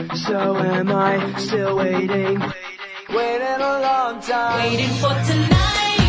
So am I still waiting? Waiting a long time. Waiting for tonight.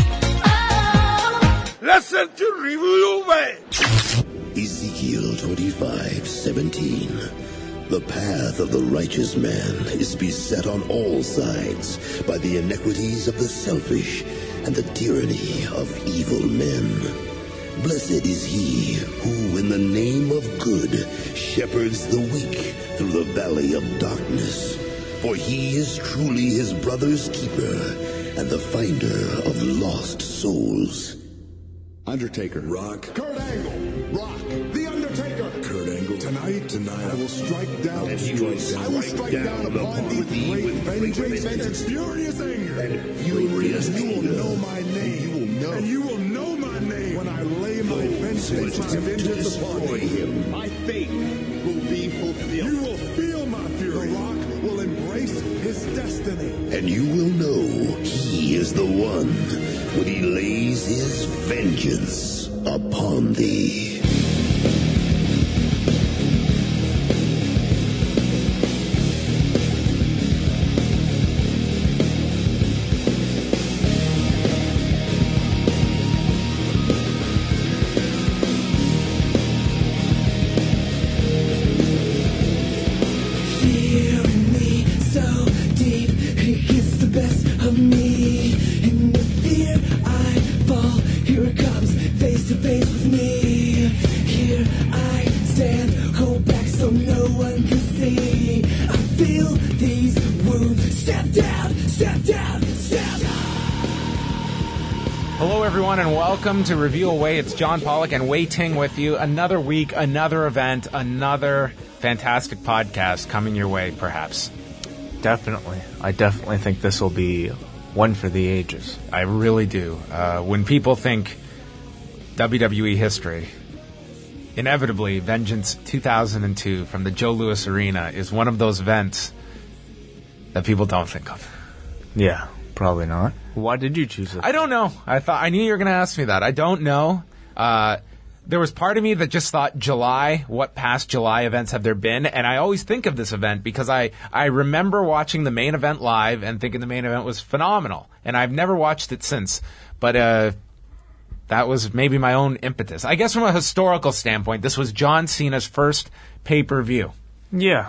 Oh. Listen to Review Way. Ezekiel 25:17. The path of the righteous man is beset on all sides by the iniquities of the selfish and the tyranny of evil men. Blessed is he who, in the name of good, shepherds the weak through the valley of darkness. For he is truly his brother's keeper and the finder of lost souls. Undertaker. Rock. Kurt Angle. Rock. The Undertaker. Kurt Angle. Tonight, I will strike down. I will strike down upon thee with great vengeance and furious anger. And you will know my name. And you will know my name when I lay my vengeance upon him. My fate will be fulfilled. You will feel my fury. The Rock will embrace his destiny. And you will know he is the one when he lays his vengeance upon thee. And welcome to Review Away. It's John Pollock and Wei Ting with you. Another week, another event, another fantastic podcast coming your way, perhaps. Definitely. I definitely think this will be one for the ages. I really do. When people think WWE history, inevitably, Vengeance 2002 from the Joe Louis Arena is one of those events that people don't think of. Yeah, probably not. Why did you choose it? I don't know. I knew you were going to ask me that. I don't know. There was part of me that just thought July, what past July events have there been? And I always think of this event because I remember watching the main event live and thinking the main event was phenomenal. And I've never watched it since. But that was maybe my own impetus. I guess from a historical standpoint, this was John Cena's first pay-per-view. Yeah.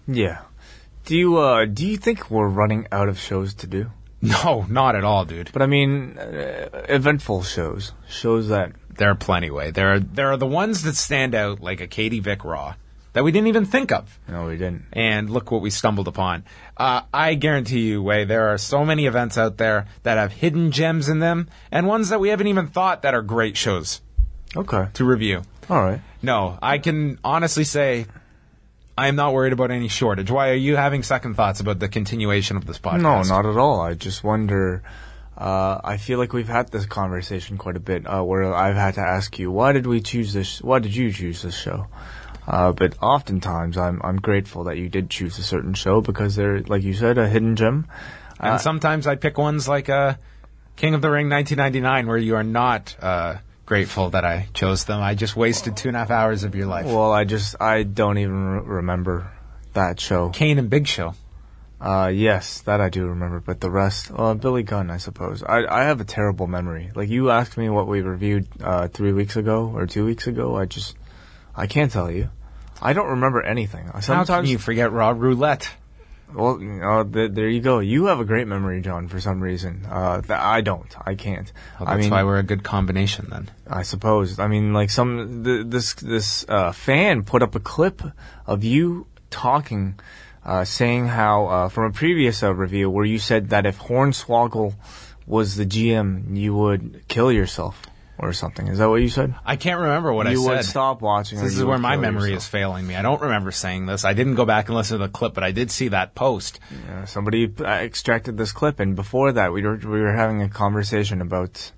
Do you think we're running out of shows to do? No, not at all, dude. But I mean, eventful shows that... There are plenty, Way. There are the ones that stand out, like a Katie Vick Raw, that we didn't even think of. No, we didn't. And look what we stumbled upon. I guarantee you, Way, there are so many events out there that have hidden gems in them, and ones that we haven't even thought that are great shows. Okay. To review. All right. No, I can honestly say... I am not worried about any shortage. Why are you having second thoughts about the continuation of this podcast? No, not at all. I just wonder, I feel like we've had this conversation quite a bit, where I've had to ask you, why did you choose this show? But oftentimes I'm grateful that you did choose a certain show because they're, like you said, a hidden gem. And sometimes I pick ones like King of the Ring 1999 where you are not grateful that I chose them. I just wasted 2.5 hours of your life. Well, I don't even remember that show. Kane and Big Show. Yes, that I do remember, but the rest, Billy Gunn, I suppose. I have a terrible memory. Like, you asked me what we reviewed 3 weeks ago or 2 weeks ago, I can't tell you. I don't remember anything. Sometimes, how can you forget Raw Roulette? Well, there you go. You have a great memory, John, for some reason. I don't. I can't. Well, that's why we're a good combination, then. I suppose. I mean, like this fan put up a clip of you talking, saying how from a previous review where you said that if Hornswoggle was the GM, you would kill yourself. Or something. Is that what you said? I can't remember what I said. You would stop watching. This is where my memory is failing me. I don't remember saying this. I didn't go back and listen to the clip, but I did see that post. Yeah, somebody extracted this clip, and before that, we were having a conversation about.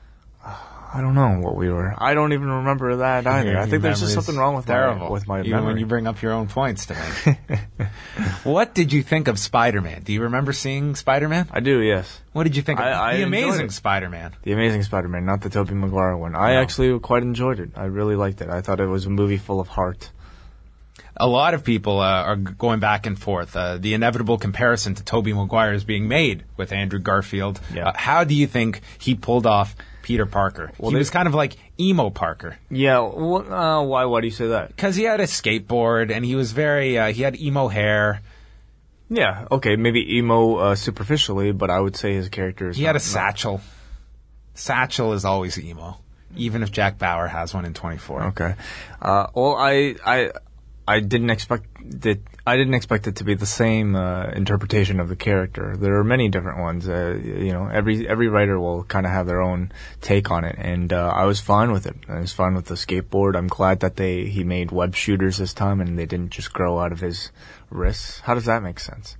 I don't know what we were. I don't even remember that either. I think there's just something wrong with my memory. Even when you bring up your own points to me. What did you think of Spider-Man? Do you remember seeing Spider-Man? I do, yes. What did you think of The Amazing Spider-Man? The Amazing Spider-Man, not the Tobey Maguire one. I actually quite enjoyed it. I really liked it. I thought it was a movie full of heart. a lot of people are going back and forth. The inevitable comparison to Tobey Maguire is being made with Andrew Garfield. Yeah. How do you think he pulled off Peter Parker? He was kind of like emo Parker. Yeah. Why do you say that? Because he had a skateboard and he was very, he had emo hair. Yeah. Okay. Maybe emo superficially, but I would say his character is. He had a satchel. Satchel is always emo, even if Jack Bauer has one in 24. Okay. Well, I didn't expect that. I didn't expect it to be the same interpretation of the character. There are many different ones. Every writer will kind of have their own take on it, and I was fine with it. I was fine with the skateboard. I'm glad that he made web shooters this time, and they didn't just grow out of his wrists. How does that make sense?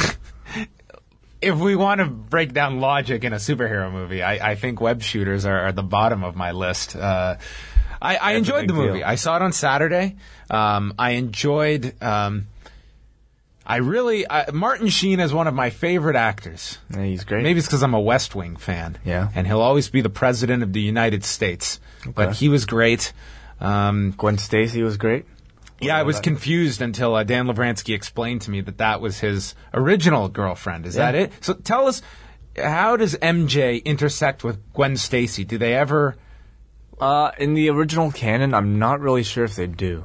If we want to break down logic in a superhero movie, I think web shooters are at the bottom of my list. I enjoyed the movie. I saw it on Saturday. I enjoyed. Martin Sheen is one of my favorite actors. Yeah, he's great. Maybe it's because I'm a West Wing fan. Yeah. And he'll always be the president of the United States. Okay. But he was great. Gwen Stacy was great. Yeah, I was confused until Dan Lavransky explained to me that was his original girlfriend. Is that it? So tell us, how does MJ intersect with Gwen Stacy? Do they ever... in the original canon, I'm not really sure if they do.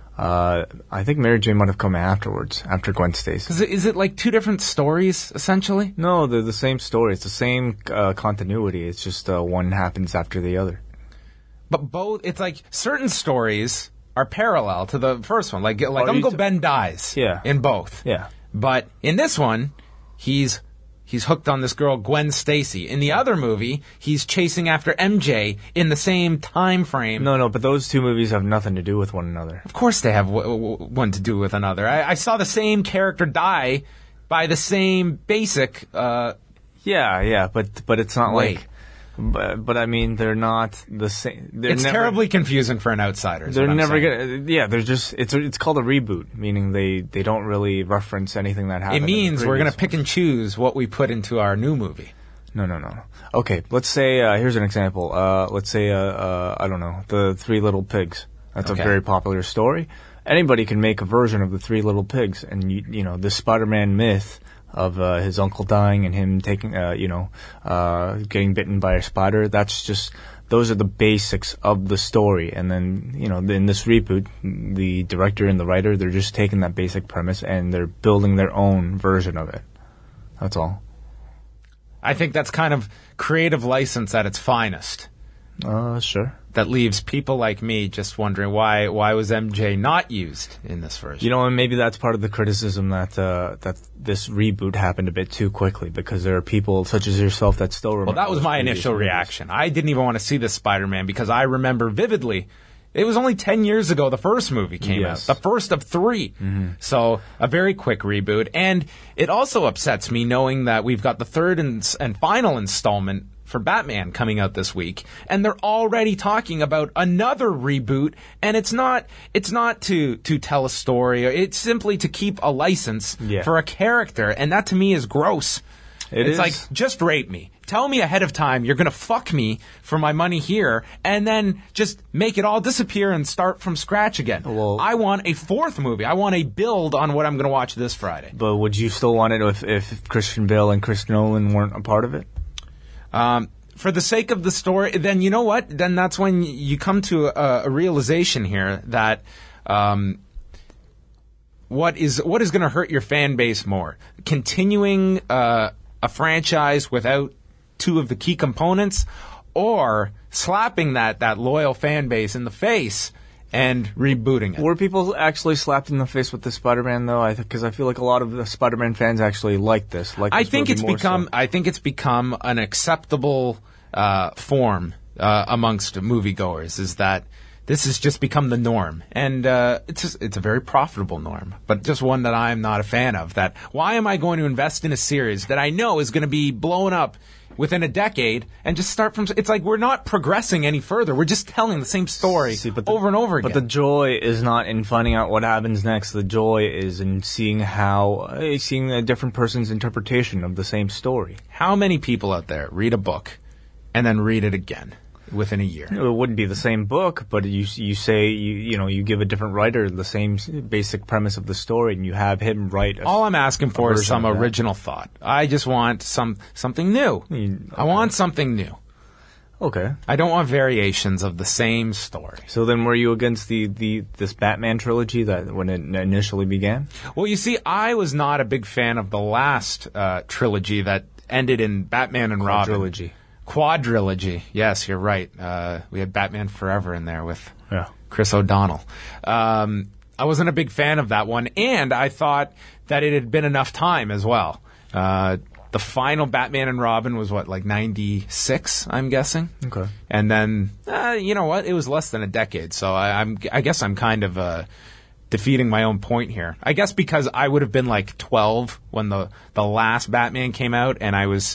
I think Mary Jane might have come afterwards, after Gwen Stacy. Is it like two different stories, essentially? No, they're the same story. It's the same continuity. It's just one happens after the other. But it's like certain stories are parallel to the first one. Like Uncle Ben dies in both. Yeah. But in this one, he's hooked on this girl, Gwen Stacy. In the other movie, he's chasing after MJ in the same time frame. No, but those two movies have nothing to do with one another. Of course they have one to do with another. I saw the same character die by the same basic... but it's not like... But I mean, they're not the same. It's terribly confusing for an outsider. They're never gonna. Yeah, they're just. It's called a reboot, meaning they don't really reference anything that happened. It means we're gonna pick and choose what we put into our new movie. No. Okay, let's say here's an example. Let's say I don't know, the Three Little Pigs. That's a very popular story. Anybody can make a version of the Three Little Pigs, and you know the Spider-Man myth of his uncle dying and him taking, getting bitten by a spider. Those are the basics of the story. And then, in this reboot, the director and the writer, they're just taking that basic premise and they're building their own version of it. That's all. I think that's kind of creative license at its finest. Sure. That leaves people like me just wondering why was MJ not used in this version? And maybe that's part of the criticism that this reboot happened a bit too quickly, because there are people such as yourself that still remember. Well, that was my initial reaction. I didn't even want to see this Spider-Man because I remember vividly. It was only 10 years ago the first movie came out. The first of 3. Mm-hmm. So, a very quick reboot. And it also upsets me knowing that we've got the third and final installment for Batman coming out this week, and they're already talking about another reboot, and it's not to tell a story. It's simply to keep a license for a character, and that to me is gross. It's like, just rape me. Tell me ahead of time you're going to fuck me for my money here, and then just make it all disappear and start from scratch again. Well, I want a fourth movie. I want a build on what I'm going to watch this Friday. But would you still want it if Christian Bale and Chris Nolan weren't a part of it? For the sake of the story, then you know what? Then that's when you come to a realization here that what is going to hurt your fan base more? Continuing a franchise without two of the key components, or slapping that loyal fan base in the face and rebooting it. Were people actually slapped in the face with the Spider-Man, though? Because I feel like a lot of the Spider-Man fans actually like this. I think it's become an acceptable form amongst moviegoers. Is that this has just become the norm, and it's a very profitable norm, but just one that I'm not a fan of. That why am I going to invest in a series that I know is going to be blown up within a decade and just start from... It's like we're not progressing any further. We're just telling the same story over and over again. But the joy is not in finding out what happens next. The joy is in seeing a different person's interpretation of the same story. How many people out there read a book and then read it again? within a year. It wouldn't be the same book, but you say you give a different writer the same basic premise of the story, and you have him write. All I'm asking for is some version of that. original thought. I just want something new. I want something new. Okay. I don't want variations of the same story. So then, were you against this Batman trilogy that when it initially began? Well, you see, I was not a big fan of the last trilogy that ended in Batman and Robin. Quadrilogy. Quadrilogy. Yes, you're right. We had Batman Forever in there with Yeah. Chris O'Donnell. I wasn't a big fan of that one, and I thought that it had been enough time as well. The final Batman and Robin was, like 96, I'm guessing? Okay. And then, you know what? It was less than a decade, so I guess I'm kind of defeating my own point here. I guess because I would have been like 12 when the last Batman came out, and I was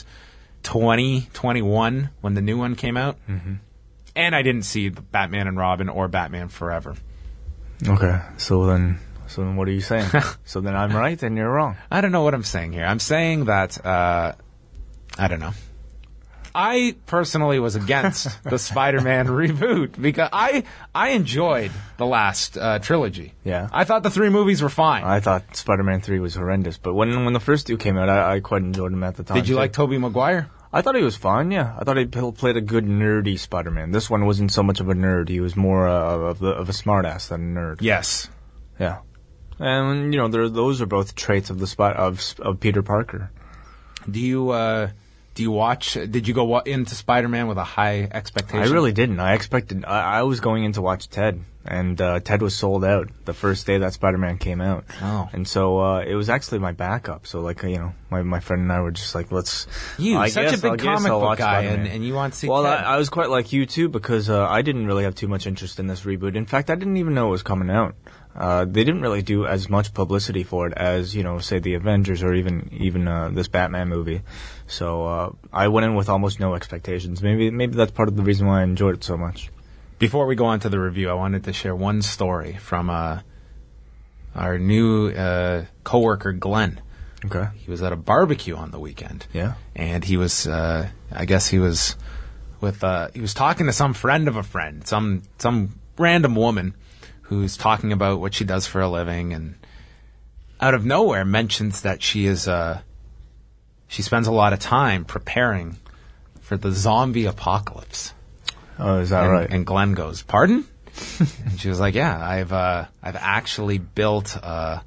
21 when the new one came out. Mm-hmm. And I didn't see the Batman and Robin or Batman Forever. Okay. So then what are you saying? So then I'm right and you're wrong. I don't know what I'm saying here. I'm saying that, I don't know. I personally was against the Spider-Man reboot because I enjoyed the last trilogy. Yeah. I thought the 3 movies were fine. I thought Spider-Man 3 was horrendous, but when the first 2 came out, I quite enjoyed them at the time. Did you too. like Tobey Maguire? I thought he was fun, yeah. I thought he played a good nerdy Spider-Man. This one wasn't so much of a nerd. He was more of a smartass than a nerd. Yes. Yeah. And, those are both traits of of Peter Parker. Do you watch? Did you go into Spider-Man with a high expectation? I really didn't. I was going in to watch Ted, and Ted was sold out the first day that Spider-Man came out. Oh. And so it was actually my backup. So, my friend and I were just like, let's... Such a big comic book guy, and you want to see Well, Ted. I was quite like you, too, because I didn't really have too much interest in this reboot. In fact, I didn't even know it was coming out. They didn't really do as much publicity for it as, say, the Avengers or even this Batman movie. So I went in with almost no expectations. Maybe that's part of the reason why I enjoyed it so much. Before we go on to the review, I wanted to share one story from our new coworker, Glenn. Okay. He was at a barbecue on the weekend. Yeah. And he was, I guess he was he was talking to some friend of a friend, some random woman who's talking about what she does for a living, and out of nowhere mentions that she spends a lot of time preparing for the zombie apocalypse. Oh, is that right? And Glenn goes, "Pardon?" And she was like, "Yeah, I've actually built a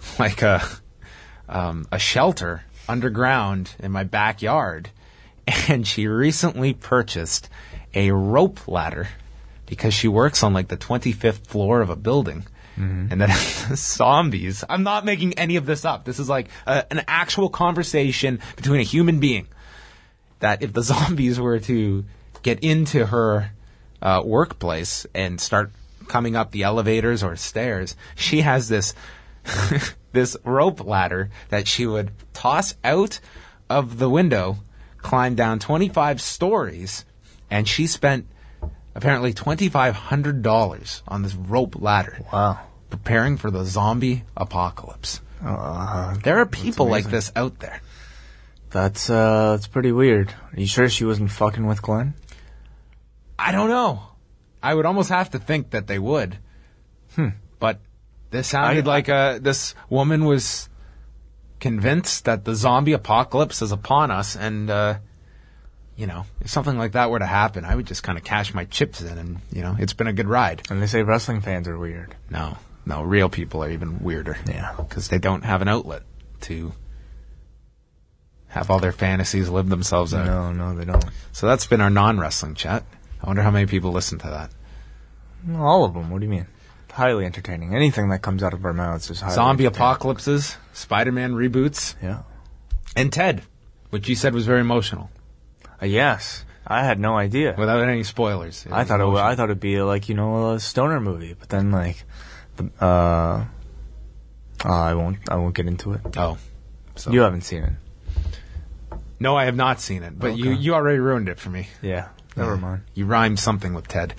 shelter underground in my backyard," and she recently purchased a rope ladder because she works on the 25th floor of a building. Mm-hmm. And then zombies. I'm not making any of this up. This is an actual conversation between a human being. That if the zombies were to get into her workplace and start coming up the elevators or stairs, she has this this rope ladder that she would toss out of the window, climb down 25 stories, and she spent apparently $2,500 on this rope ladder. Wow. Preparing for the zombie apocalypse. There are people like this out there. That's pretty weird. Are you sure she wasn't fucking with Glenn? I don't know. I would almost have to think that they would. But this sounded like this woman was convinced that the zombie apocalypse is upon us, and if something like that were to happen, I would just kind of cash my chips in, and it's been a good ride. And they say wrestling fans are weird. No, real people are even weirder. Yeah, because they don't have an outlet to have all their fantasies live themselves out. No, they don't. So that's been our non-wrestling chat. I wonder how many people listen to that. All of them. What do you mean? Highly entertaining. Anything that comes out of our mouths is highly Zombie entertaining. apocalypses, Spider-Man reboots, Yeah. and Ted, which you said was very emotional. Yes. I had no idea. Without any spoilers. I thought it'd be a stoner movie, but then I won't get into it. Oh. So. You haven't seen it. No, I have not seen it, but Okay. you already ruined it for me. Yeah. Never mind. You rhymed something with Ted.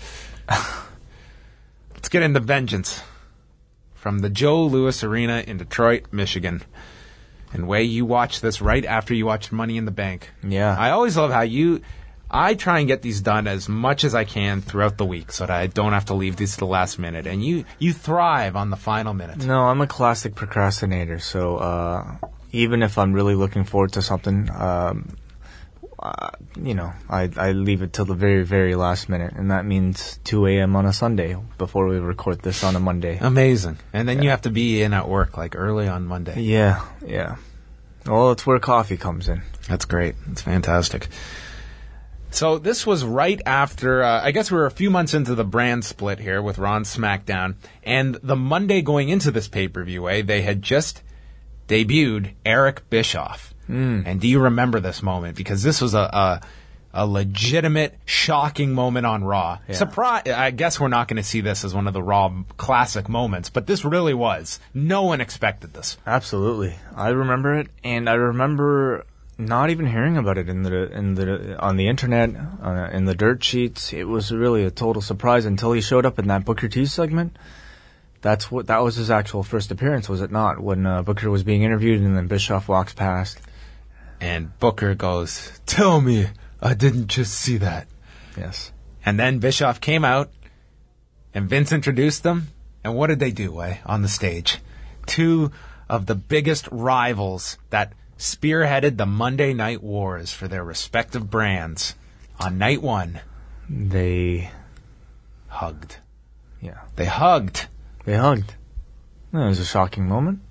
Let's get into Vengeance. From the Joe Louis Arena in Detroit, Michigan. And Wei, you watched this right after you watched Money in the Bank. Yeah. I always love how I try and get these done as much as I can throughout the week so that I don't have to leave these to the last minute. And you thrive on the final minute. No, I'm a classic procrastinator, so even if I'm really looking forward to something, I leave it till the very, very last minute, and that means 2 a.m. on a Sunday before we record this on a Monday. Amazing. And then you have to be in at work like early on Monday. Yeah. Well, it's where coffee comes in. That's great. That's fantastic. So this was right after, I guess we were a few months into the brand split here with Raw and SmackDown, and the Monday going into this pay-per-view, they had just debuted Eric Bischoff. And do you remember this moment? Because this was a legitimate, shocking moment on Raw. Yeah. Surprise! I guess we're not going to see this as one of the Raw classic moments, but this really was. No one expected this. Absolutely, I remember it, and I remember not even hearing about it on the internet, in the dirt sheets. It was really a total surprise until he showed up in that Booker T segment. That was his actual first appearance, was it not? When Booker was being interviewed, and then Bischoff walks past. And Booker goes, "Tell me I didn't just see that." Yes. And then Bischoff came out, and Vince introduced them. And what did they do, on the stage? Two of the biggest rivals that spearheaded the Monday Night Wars for their respective brands. On night one, They hugged. Yeah. They hugged. It was a shocking moment.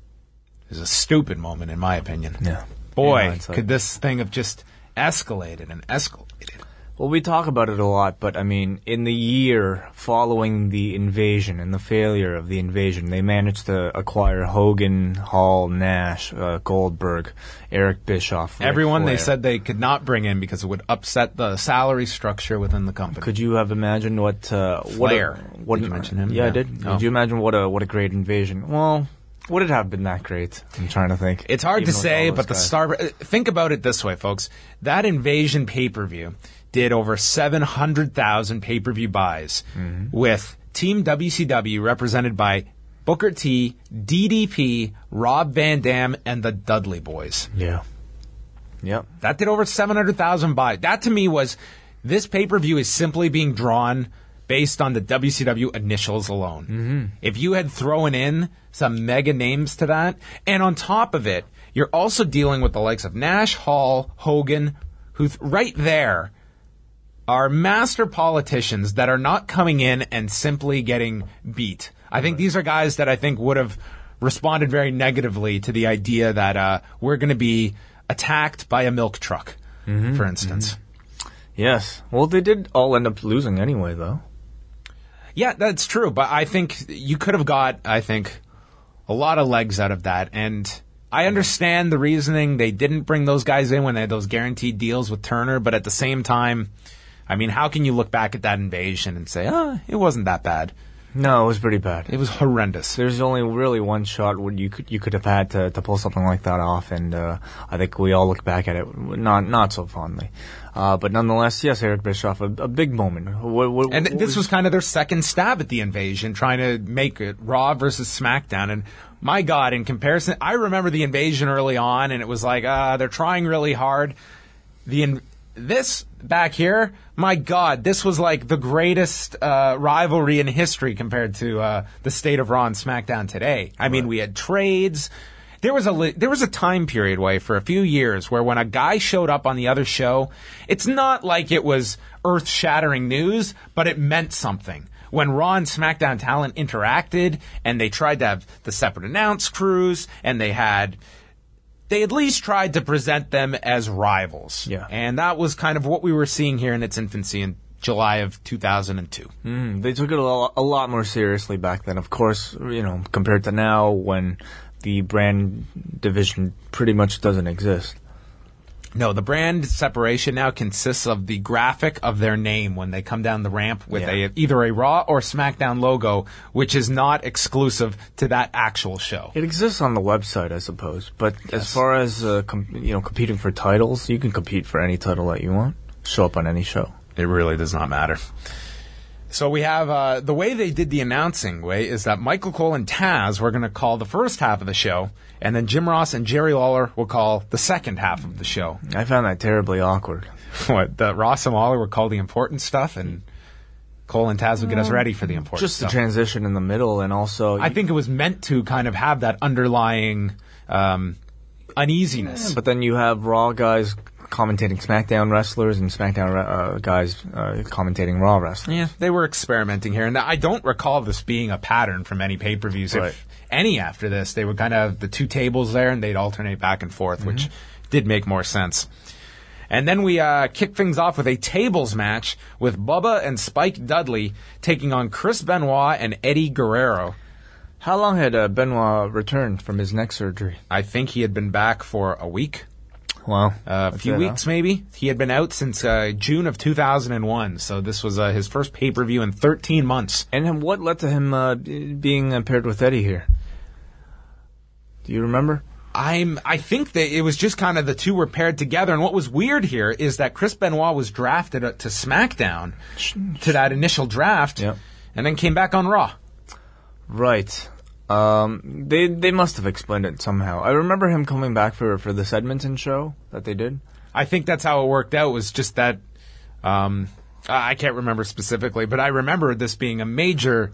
It was a stupid moment, in my opinion. Yeah. Boy, Yeah, could this thing have just escalated and escalated. Well, we talk about it a lot, but I mean, in the year following the invasion and the failure of the invasion, they managed to acquire Hogan, Hall, Nash, Goldberg, Eric Bischoff. Ric Everyone Flair. they said they could not bring in because it would upset the salary structure within the company. Could you have imagined what Flair. What Did you mention him? Yeah, I Yeah. did. Oh. Did you imagine what a great invasion? Well, would it have been that great? I'm trying to think. It's hard Even to with say, all those but the guys. star. Think about it this way, folks. That Invasion pay-per-view did over 700,000 pay-per-view buys, with Team WCW represented by Booker T, DDP, Rob Van Dam, and the Dudley Boys. Yeah. Yep. That did over 700,000 buys. That to me was, this pay-per-view is simply being drawn based on the WCW initials alone. Mm-hmm. If you had thrown in some mega names to that, and on top of it, you're also dealing with the likes of Nash, Hall, Hogan, who right there are master politicians that are not coming in and simply getting beat. I think these are guys that I think would have responded very negatively to the idea that we're going to be attacked by a milk truck, for instance. Yes. Well, they did all end up losing anyway, though. Yeah, that's true. But I think you could have got, a lot of legs out of that. And I understand the reasoning. They didn't bring those guys in when they had those guaranteed deals with Turner. But at the same time, I mean, how can you look back at that invasion and say, it wasn't that bad? No, it was pretty bad. It was horrendous. There's only really one shot where you could have had to pull something like that off, and I think we all look back at it not so fondly. But nonetheless, yes, Eric Bischoff, a big moment. This was kind of their second stab at the invasion, trying to make it Raw versus SmackDown. And my God, in comparison, I remember the invasion early on, and it was like, they're trying really hard. This back here, my God, this was like the greatest rivalry in history compared to the state of Raw and SmackDown today. I mean, we had trades. There was a time period, for a few years where when a guy showed up on the other show, it's not like it was earth-shattering news, but it meant something. When Raw and SmackDown talent interacted, and they tried to have the separate announce crews, and they at least tried to present them as rivals. Yeah. And that was kind of what we were seeing here in its infancy in July of 2002. They took it a lot more seriously back then. Of course, compared to now when the brand division pretty much doesn't exist. No, the brand separation now consists of the graphic of their name when they come down the ramp with either a Raw or SmackDown logo, which is not exclusive to that actual show. It exists on the website, I suppose. But as far as competing for titles, you can compete for any title that you want. Show up on any show. It really does not matter. So we have the way they did the announcing is that Michael Cole and Taz were going to call the first half of the show, and then Jim Ross and Jerry Lawler will call the second half of the show. I found that terribly awkward. What, the Ross and Lawler would call the important stuff, and Cole and Taz would get us ready for the important Just the stuff. transition in the middle, and also I think it was meant to kind of have that underlying uneasiness. But then you have Raw guys commentating SmackDown wrestlers and SmackDown guys commentating Raw wrestlers. Yeah, they were experimenting here, and I don't recall this being a pattern from any pay-per-views. Right. If any after this, they would kind of have the two tables there, and they'd alternate back and forth, which did make more sense. And then we kick things off with a tables match with Bubba and Spike Dudley taking on Chris Benoit and Eddie Guerrero. How long had Benoit returned from his neck surgery? I think he had been back for a week. Wow. A few weeks, maybe. He had been out since June of 2001, so this was his first pay-per-view in 13 months. And what led to him being paired with Eddie here? Do you remember? I think that it was just kind of the two were paired together, and what was weird here is that Chris Benoit was drafted to SmackDown to that initial draft, Yep. and then came back on Raw. Right. They must have explained it somehow. I remember him coming back for this Edmonton show that they did. I think that's how it worked out, was just that, I can't remember specifically, but I remember this being a major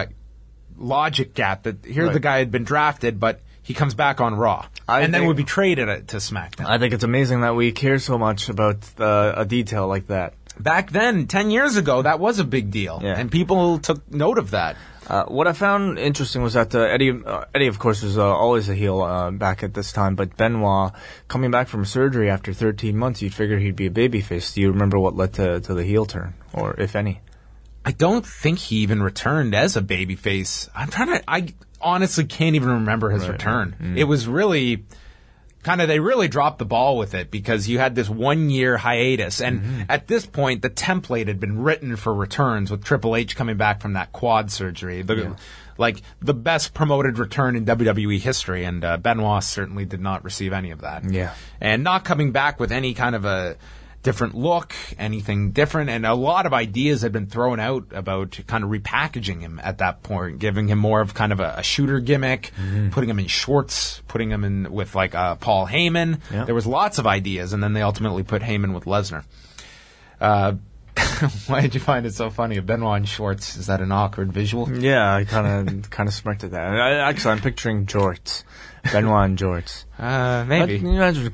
logic gap, that here the guy had been drafted, but he comes back on Raw, and then would be traded to SmackDown. I think it's amazing that we care so much about a detail like that. Back then, 10 years ago, that was a big deal, and people took note of that. What I found interesting was that Eddie, of course, was always a heel back at this time, but Benoit, coming back from surgery after 13 months, you'd figure he'd be a babyface. Do you remember what led to the heel turn, or if any? I don't think he even returned as a babyface. I honestly can't even remember his return. It was really they really dropped the ball with it, because you had this 1 year hiatus, and at this point the template had been written for returns, with Triple H coming back from that quad surgery, like the best promoted return in WWE history, and Benoit certainly did not receive any of that. Yeah. And not coming back with any kind of a different look, anything different, and a lot of ideas had been thrown out about kind of repackaging him at that point, giving him more of kind of a shooter gimmick, putting him in shorts, putting him in with like Paul Heyman. Yeah. There was lots of ideas, and then they ultimately put Heyman with Lesnar. Why did you find it so funny? A Benoit in shorts, is that an awkward visual? Yeah, I kind of smirked at that. Actually, I'm picturing jorts, Benoit in jorts. Maybe. Can you imagine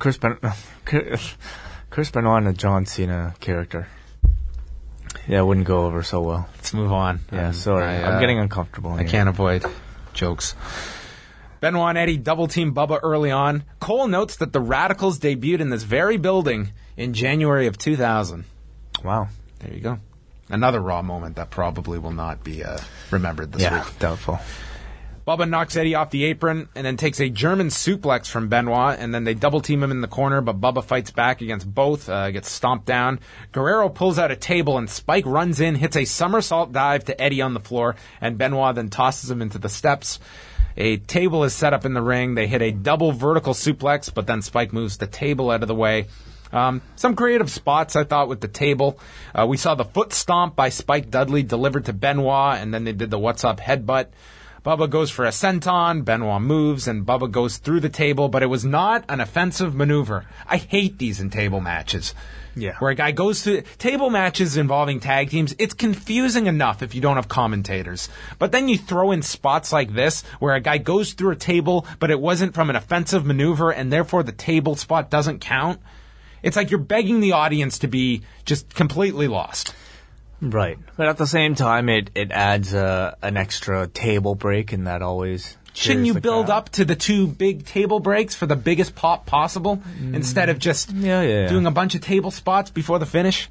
Chris Benoit in a John Cena character? Yeah, it wouldn't go over so well. Let's move on. Yeah, sorry. I'm getting uncomfortable I here. can't avoid jokes. Benoit and Eddie double-team Bubba early on. Cole notes that the Radicals debuted in this very building in January of 2000. Wow. There you go. Another Raw moment that probably will not be remembered this week. Doubtful. Bubba knocks Eddie off the apron and then takes a German suplex from Benoit, and then they double-team him in the corner, but Bubba fights back against both, gets stomped down. Guerrero pulls out a table, and Spike runs in, hits a somersault dive to Eddie on the floor, and Benoit then tosses him into the steps. A table is set up in the ring. They hit a double vertical suplex, but then Spike moves the table out of the way. Some creative spots, I thought, with the table. We saw the foot stomp by Spike Dudley delivered to Benoit, and then they did the what's up headbutt. Bubba goes for a senton, Benoit moves, and Bubba goes through the table, but it was not an offensive maneuver. I hate these in table matches. Yeah. Where a guy goes through table matches involving tag teams, it's confusing enough if you don't have commentators. But then you throw in spots like this, where a guy goes through a table, but it wasn't from an offensive maneuver, and therefore the table spot doesn't count. It's like you're begging the audience to be just completely lost. Right. But at the same time, it adds an extra table break, and that always... Shouldn't you the build crowd. up to the two big table breaks for the biggest pop possible instead of just doing a bunch of table spots before the finish?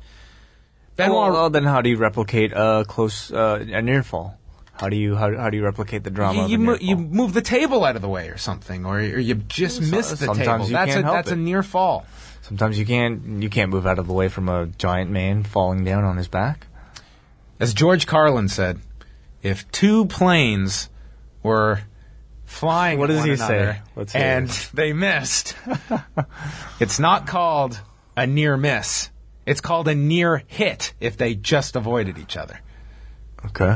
Well, then how do you replicate a near fall? How do you replicate the drama? You of a near fall? move the table out of the way or something, or you just miss the table. Sometimes you can't help That's it. a near fall. Sometimes you can't move out of the way from a giant man falling down on his back. As George Carlin said, if two planes were flying What at does one he another say? Let's hear and it. they missed, it's not called a near miss. It's called a near hit if they just avoided each other. Okay.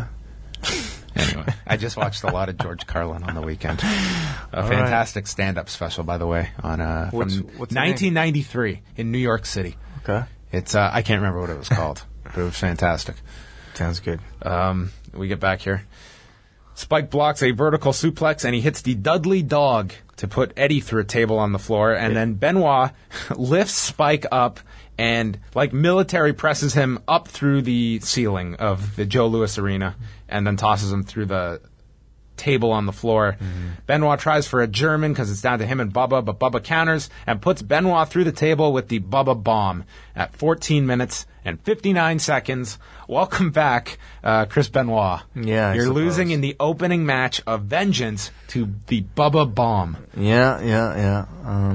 Anyway, I just watched a lot of George Carlin on the weekend. A fantastic stand-up special, by the way, on What's from the name? 1993 in New York City. Okay. It's I can't remember what it was called, but it was fantastic. Sounds good. We get back here. Spike blocks a vertical suplex, and he hits the Dudley Dog to put Eddie through a table on the floor. And then Benoit lifts Spike up and, like military, presses him up through the ceiling of the Joe Louis Arena and then tosses him through the table on the floor. Benoit tries for a German because it's down to him and Bubba, but Bubba counters and puts Benoit through the table with the Bubba Bomb at 14 minutes and 59 seconds. Welcome back, Chris Benoit. Yeah, I You're suppose. losing in the opening match of Vengeance to the Bubba Bomb. Yeah.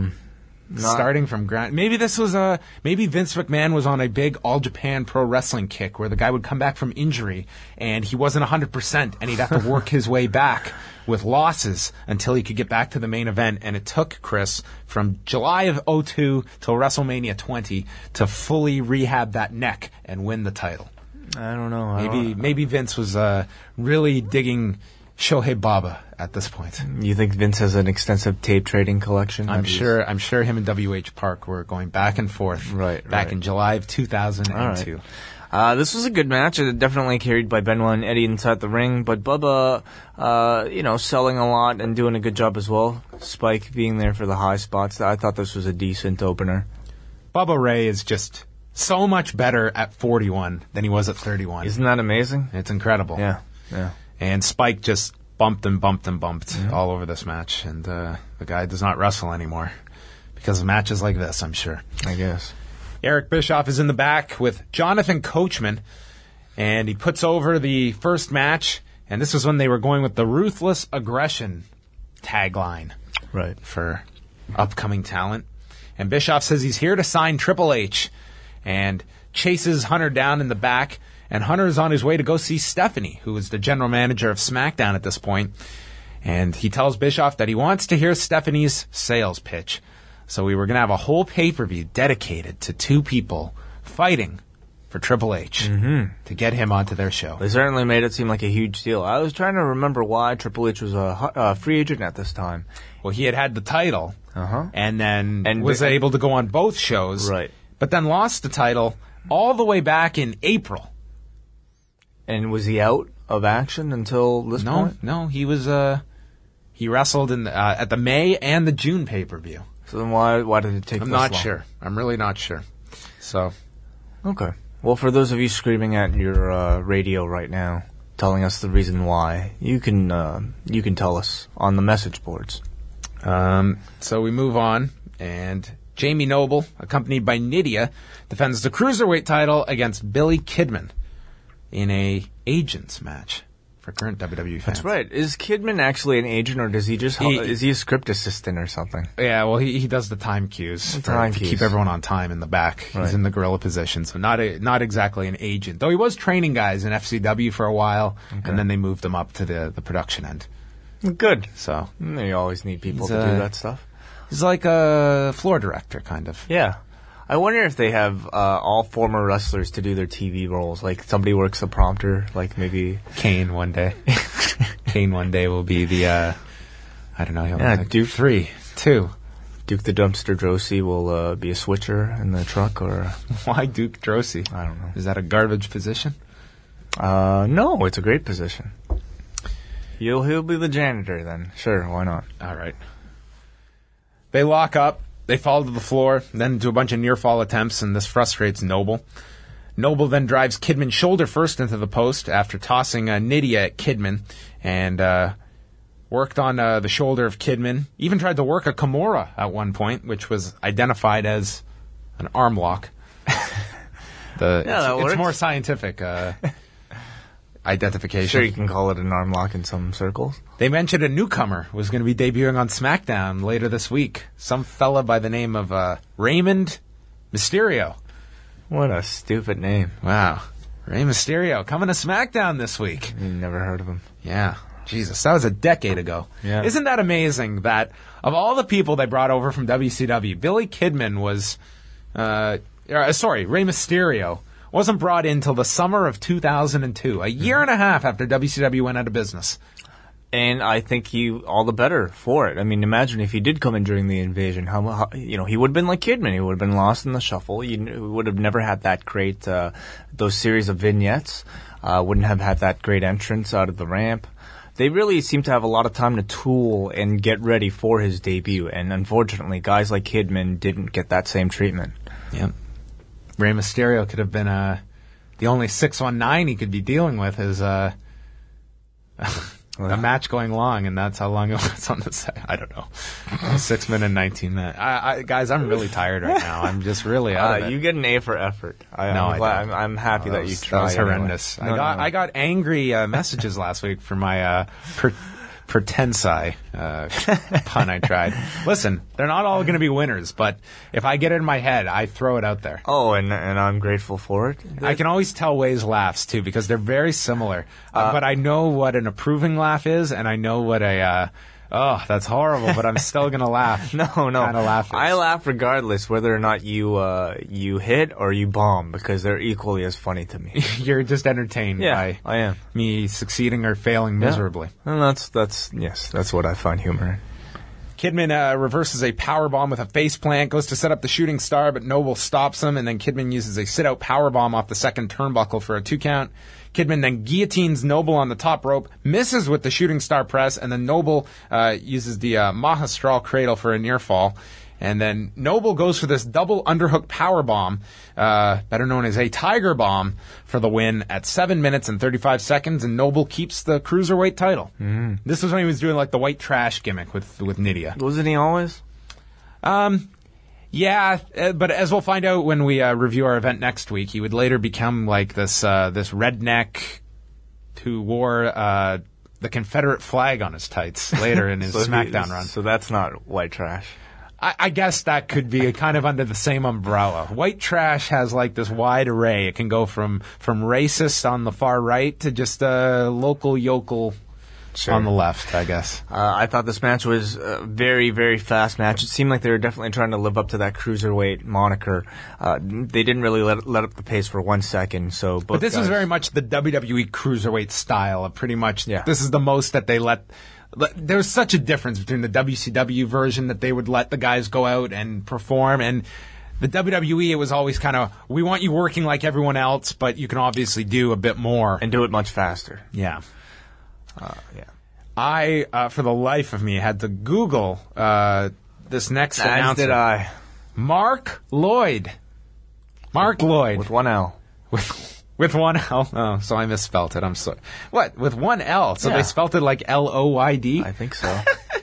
Starting from ground. Maybe this was maybe Vince McMahon was on a big All Japan Pro Wrestling kick where the guy would come back from injury and he wasn't 100% and he'd have to work his way back with losses until he could get back to the main event. And it took Chris from July of 2002 till WrestleMania 20 to fully rehab that neck and win the title. I don't know. Maybe Vince was really digging Shohei Baba at this point. You think Vince has an extensive tape trading collection? I'm sure him and W.H. Park were going back and forth back in July of 2002. This was a good match. Definitely carried by Benoit and Eddie inside the ring, but Bubba, selling a lot and doing a good job as well. Spike being there for the high spots. I thought this was a decent opener. Bubba Ray is just so much better at 41 than he was at 31. Isn't that amazing? It's incredible. Yeah. And Spike just bumped all over this match, and the guy does not wrestle anymore because of matches like this, I'm sure. I guess. Eric Bischoff is in the back with Jonathan Coachman, and he puts over the first match, and this was when they were going with the Ruthless Aggression tagline for upcoming talent. And Bischoff says he's here to sign Triple H, and chases Hunter down in the back. And Hunter is on his way to go see Stephanie, who is the general manager of SmackDown at this point. And he tells Bischoff that he wants to hear Stephanie's sales pitch. So we were going to have a whole pay-per-view dedicated to two people fighting for Triple H to get him onto their show. They certainly made it seem like a huge deal. I was trying to remember why Triple H was a free agent at this time. Well, he had the title, and then was able to go on both shows, but then lost the title all the way back in April. And was he out of action until this point? No, he was. He wrestled in at the May and the June pay-per-view. So then why did it take this long? I'm not sure. I'm really not sure. So, okay. Well, for those of you screaming at your radio right now, telling us the reason why, you can tell us on the message boards. So we move on, and Jamie Noble, accompanied by Nydia, defends the Cruiserweight title against Billy Kidman in a agents match for current WWE fans. That's right. Is Kidman actually an agent, or does he just is he a script assistant or something? Yeah, well, he does the time cues to keep everyone on time in the back. He's in the gorilla position, so not exactly an agent. Though he was training guys in FCW for a while, and then they moved him up to the production end. Good. So you always need people to do that stuff. He's like a floor director, kind of. Yeah. I wonder if they have all former wrestlers to do their TV roles. Like, somebody works the prompter, like maybe... Kane one day. Kane one day will be the, I don't know. Duke 3, 2. Duke the Dumpster Drosy will be a switcher in the truck, or... Why Duke Drosy? I don't know. Is that a garbage position? No, it's a great position. He'll be the janitor then. Sure, why not? All right. They lock up. They fall to the floor, then do a bunch of near-fall attempts, and this frustrates Noble. Noble then drives Kidman shoulder first into the post after tossing Nydia at Kidman, and worked on the shoulder of Kidman. Even tried to work a Kimura at one point, which was identified as an arm lock. It's more scientific identification. Sure, you can call it an arm lock in some circles. They mentioned a newcomer was going to be debuting on SmackDown later this week. Some fella by the name of Raymond Mysterio. What a stupid name. Wow. Rey Mysterio coming to SmackDown this week. Never heard of him. Yeah. Jesus, that was a decade ago. Yeah. Isn't that amazing that of all the people they brought over from WCW, Billy Kidman was... Rey Mysterio wasn't brought in till the summer of 2002, a year and a half after WCW went out of business. And I think he all the better for it. I mean, imagine if he did come in during the invasion. How he would have been like Kidman. He would have been lost in the shuffle. He would have never had that great those series of vignettes. Wouldn't have had that great entrance out of the ramp. They really seem to have a lot of time to tool and get ready for his debut. And unfortunately, guys like Kidman didn't get that same treatment. Yeah. Rey Mysterio could have been the only 619 he could be dealing with is a match going long, and that's how long it was on the set. I don't know. 6 minutes and 19 minutes. Guys, I'm really tired right now. I'm just really out of it. You get an A for effort. I'm happy that you tried. That was horrendous. Anyway. I got angry messages last week for my pretensai pun I tried. Listen, they're not all going to be winners, but if I get it in my head, I throw it out there. Oh, and I'm grateful for it. I can always tell Way's laughs, too, because they're very similar. But I know what an approving laugh is, and I know what a... oh, that's horrible, but I'm still going to laugh. No. Kind of laugh. I laugh regardless whether or not you hit or you bomb, because they're equally as funny to me. You're just entertained by I am. me succeeding or failing miserably. And that's what I find humor in. Kidman reverses a powerbomb with a faceplant, goes to set up the shooting star, but Noble stops him, and then Kidman uses a sit-out powerbomb off the second turnbuckle for a 2 count. Kidman then guillotines Noble on the top rope, misses with the shooting star press, and then Noble uses the Mahastral cradle for a near fall. And then Noble goes for this double underhook powerbomb, better known as a Tiger Bomb, for the win at 7 minutes and 35 seconds, and Noble keeps the Cruiserweight title. Mm. This was when he was doing like the white trash gimmick with Nydia. Wasn't he always? Yeah, but as we'll find out when we review our event next week, he would later become like this redneck who wore the Confederate flag on his tights later in his SmackDown run. So that's not white trash. I guess that could be kind of under the same umbrella. White trash has like this wide array. It can go from racist on the far right to just local yokel on the left, I guess. I thought this match was a very, very fast match. It seemed like they were definitely trying to live up to that cruiserweight moniker. They didn't really let up the pace for 1 second. But this was very much the WWE cruiserweight style of pretty much. Yeah. This is the most that they let. There's such a difference between the WCW version that they would let the guys go out and perform, and the WWE, it was always kind of, we want you working like everyone else, but you can obviously do a bit more. And do it much faster. Yeah. I, for the life of me, had to Google this next announcer. As did I. Mark Lloyd. Mark Lloyd. With one L. With one L. Oh, so I misspelled it. I'm sorry. What? With one L? So they spelled it like L-O-Y-D? I think so.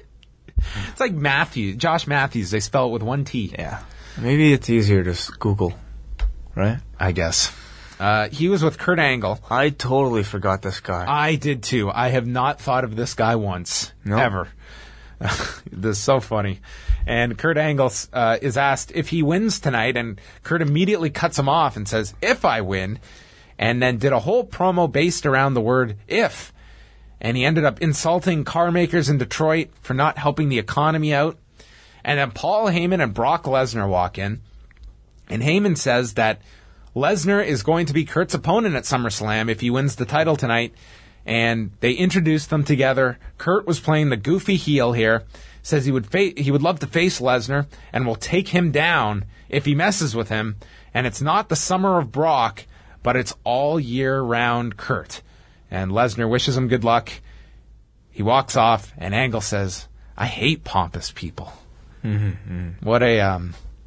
It's like Matthews. Josh Matthews. They spell it with one T. Yeah. Maybe it's easier to Google, right? I guess. He was with Kurt Angle. I totally forgot this guy. I did too. I have not thought of this guy once. Nope. Ever. This is so funny. And Kurt Angle is asked if he wins tonight, and Kurt immediately cuts him off and says, "If I win," and then did a whole promo based around the word "if." And he ended up insulting car makers in Detroit for not helping the economy out. And then Paul Heyman and Brock Lesnar walk in, and Heyman says that Lesnar is going to be Kurt's opponent at SummerSlam if he wins the title tonight. And they introduced them together. Kurt was playing the goofy heel here. Says he would love to face Lesnar and will take him down if he messes with him. And it's not the summer of Brock, but it's all year round Kurt. And Lesnar wishes him good luck. He walks off, and Angle says, "I hate pompous people." Mm-hmm. What a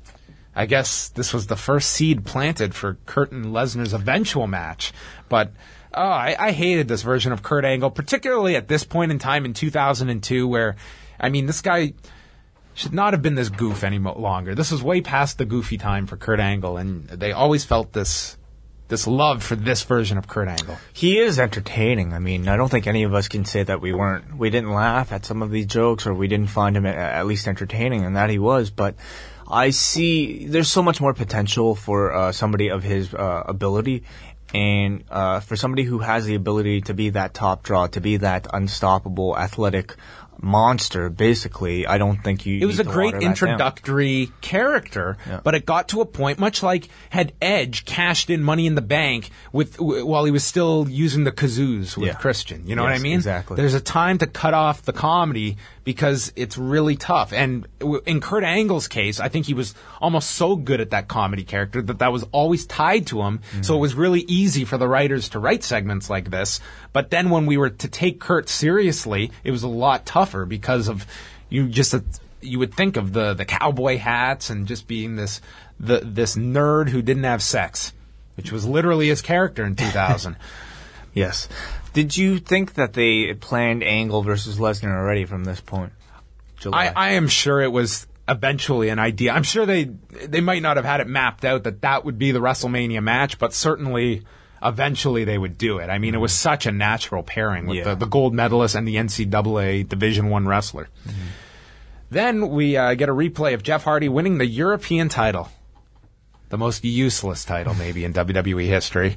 I guess this was the first seed planted for Kurt and Lesnar's eventual match. But I hated this version of Kurt Angle, particularly at this point in time in 2002 where, I mean, this guy should not have been this goof any longer. This was way past the goofy time for Kurt Angle, and they always felt this love for this version of Kurt Angle. He is entertaining. I mean, I don't think any of us can say that we didn't laugh at some of these jokes or we didn't find him at least entertaining, and that he was, but I see there's so much more potential for somebody of his ability, and for somebody who has the ability to be that top draw, to be that unstoppable, athletic, monster, basically. I don't think you. It was a need to great water that down. introductory character, but it got to a point, much like had Edge cashed in Money in the Bank while he was still using the kazoos with Christian. You know what I mean? Exactly. There's a time to cut off the comedy because it's really tough. And in Kurt Angle's case, I think he was almost so good at that comedy character that was always tied to him. Mm-hmm. So it was really easy for the writers to write segments like this. But then when we were to take Kurt seriously, it was a lot tougher because of you would think of the cowboy hats and just being this nerd who didn't have sex, which was literally his character in 2000. Yes. Did you think that they planned Angle versus Lesnar already from this point? July. I am sure it was eventually an idea. I'm sure they might not have had it mapped out that would be the WrestleMania match, but certainly eventually they would do it. I mean, it was such a natural pairing with the gold medalist and the NCAA Division I wrestler. Mm-hmm. Then we get a replay of Jeff Hardy winning the European title. The most useless title maybe in WWE history.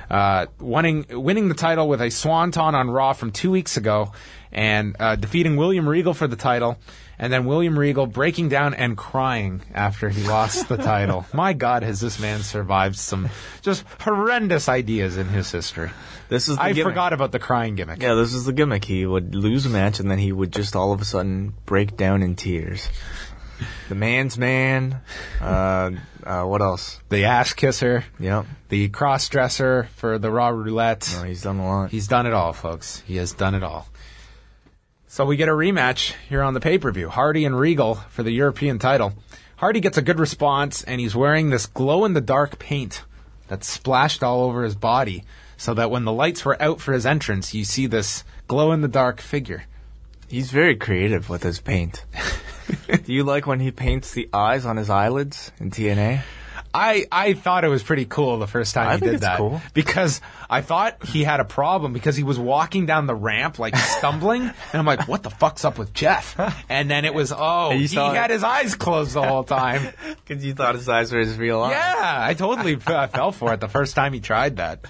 Winning the title with a swanton on Raw from 2 weeks ago and defeating William Regal for the title. And then William Regal breaking down and crying after he lost the title. My God, has this man survived some just horrendous ideas in his history. I forgot about the crying gimmick. Yeah, this is the gimmick. He would lose a match and then he would just all of a sudden break down in tears. The man's man. What else? The ass kisser. Yep. The cross-dresser for the Raw Roulette. No, he's done a lot. He's done it all, folks. He has done it all. So we get a rematch here on the pay-per-view. Hardy and Regal for the European title. Hardy gets a good response, and he's wearing this glow-in-the-dark paint that's splashed all over his body, so that when the lights were out for his entrance, you see this glow-in-the-dark figure. He's very creative with his paint. Do you like when he paints the eyes on his eyelids in TNA? I thought it was pretty cool the first time he did that. Cool. Because I thought he had a problem because he was walking down the ramp like stumbling, and I'm like, what the fuck's up with Jeff? And then it was, he had his eyes closed the whole time. Because you thought his eyes were his real eyes. Yeah, I totally fell for it the first time he tried that.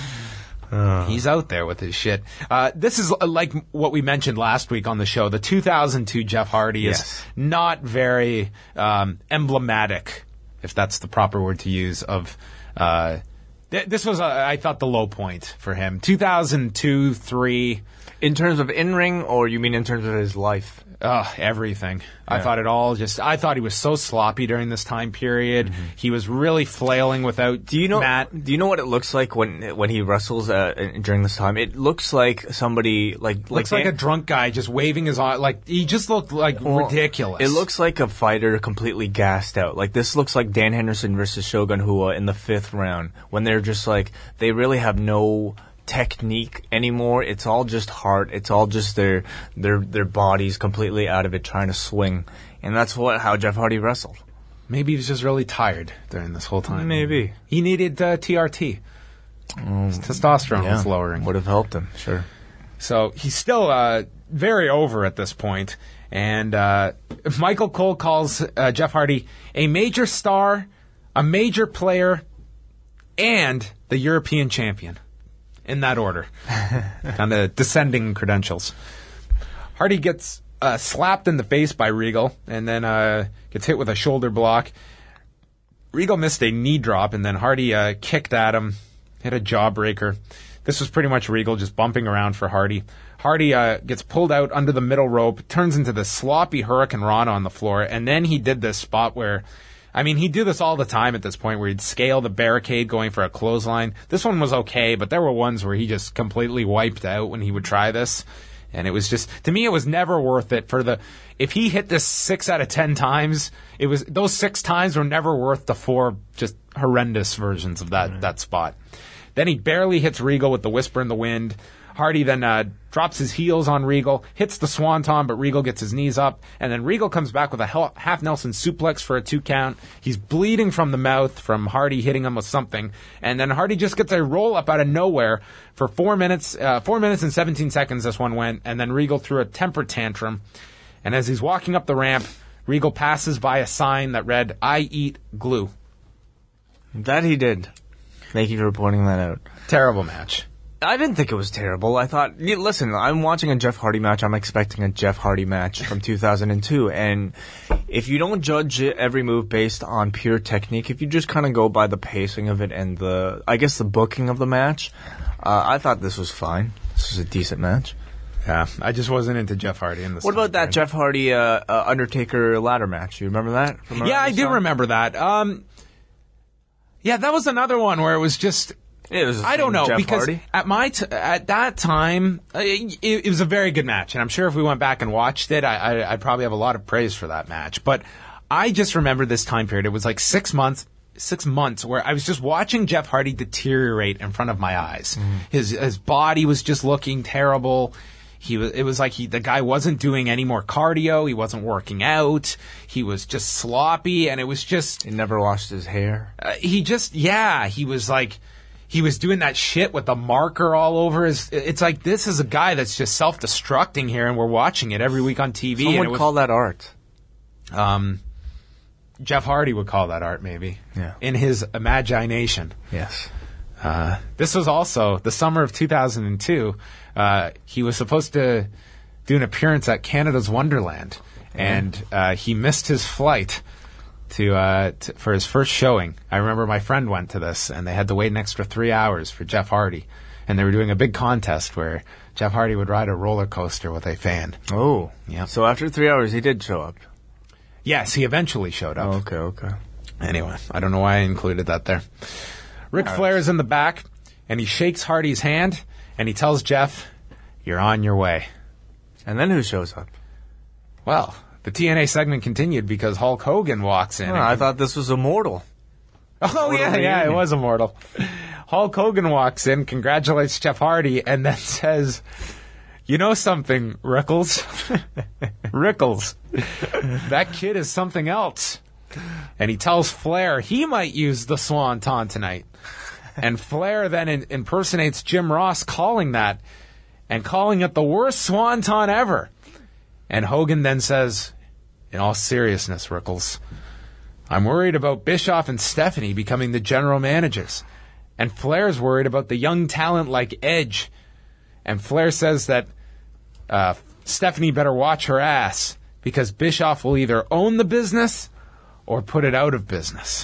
He's out there with his shit. This is like what we mentioned last week on the show. The 2002 Jeff Hardy is not very emblematic, if that's the proper word to use, of... this was, I thought, the low point for him. 2002, 3... In terms of in-ring, or you mean in terms of his life? Everything. Yeah. I thought he was so sloppy during this time period. Mm-hmm. He was really flailing without Matt. Do you know what it looks like when he wrestles during this time? It looks like somebody looks like a drunk guy just waving his arm. Like he just looked ridiculous. It looks like a fighter completely gassed out. Like this looks like Dan Henderson versus Shogun Rua in the 5th round when they're just like they really have no technique anymore. It's all just heart. It's all just their bodies completely out of it trying to swing. And that's how Jeff Hardy wrestled. Maybe he was just really tired during this whole time. Maybe. He needed TRT. His testosterone was lowering. Would have helped him, sure. So he's still very over at this point. And Michael Cole calls Jeff Hardy a major star, a major player, and the European champion. In that order. Kind of descending credentials. Hardy gets slapped in the face by Regal and then gets hit with a shoulder block. Regal missed a knee drop and then Hardy kicked at him, hit a jawbreaker. This was pretty much Regal just bumping around for Hardy. Hardy gets pulled out under the middle rope, turns into this sloppy Hurricane Rana on the floor, and then he did this spot where... I mean, he'd do this all the time at this point where he'd scale the barricade going for a clothesline. This one was okay, but there were ones where he just completely wiped out when he would try this. And it was just, to me, it was never worth it if he hit this 6 out of 10 times, those 6 times were never worth the 4 just horrendous versions of that spot. Then he barely hits Regal with the Whisper in the Wind. Hardy then drops his heels on Regal, hits the swanton, but Regal gets his knees up, and then Regal comes back with a half Nelson suplex for a 2 count. He's bleeding from the mouth from Hardy hitting him with something, and then Hardy just gets a roll up out of nowhere for 4 minutes and 17 seconds this one went, and then Regal threw a temper tantrum, and as he's walking up the ramp, Regal passes by a sign that read, "I eat glue." That he did. Thank you for pointing that out. Terrible match. I didn't think it was terrible. I thought, listen, I'm watching a Jeff Hardy match. I'm expecting a Jeff Hardy match from 2002. And if you don't judge every move based on pure technique, if you just kind of go by the pacing of it and the booking of the match, I thought this was fine. This was a decent match. Yeah, I just wasn't into Jeff Hardy in this. What about that Jeff Hardy Undertaker ladder match? You remember that? Yeah, I do remember that. Yeah, that was another one where it was just. I don't know, Jeff because Hardy? at that time, it was a very good match, and I'm sure if we went back and watched it, I'd probably have a lot of praise for that match. But I just remember this time period. It was like 6 months where I was just watching Jeff Hardy deteriorate in front of my eyes. His body was just looking terrible. It was like the guy wasn't doing any more cardio. He wasn't working out. He was just sloppy, and it was just. He never washed his hair. He was like. He was doing that shit with the marker all over his. It's like, this is a guy that's just self-destructing here, and we're watching it every week on TV. Someone would call that art. Jeff Hardy would call that art, maybe. Yeah. In his imagination. Yes. This was also the summer of 2002. He was supposed to do an appearance at Canada's Wonderland, and he missed his flight for his first showing. I remember my friend went to this, and they had to wait an extra 3 hours for Jeff Hardy. And they were doing a big contest where Jeff Hardy would ride a roller coaster with a fan. Oh. Yeah. So after 3 hours, he did show up. Yes, he eventually showed up. Okay. Anyway, I don't know why I included that there. Ric Flair is in the back, and he shakes Hardy's hand, and he tells Jeff, "You're on your way." And then who shows up? Well, the TNA segment continued because Hulk Hogan walks in. I thought this was Immortal. Oh, yeah, it was Immortal. Hulk Hogan walks in, congratulates Jeff Hardy, and then says, "You know something, Rickles? Rickles, that kid is something else." And he tells Flair he might use the Swanton tonight. And Flair then impersonates Jim Ross calling that, and calling it the worst Swanton ever. And Hogan then says, "In all seriousness, Rickles, I'm worried about Bischoff and Stephanie becoming the general managers. And Flair's worried about the young talent like Edge." And Flair says that Stephanie better watch her ass, because Bischoff will either own the business or put it out of business.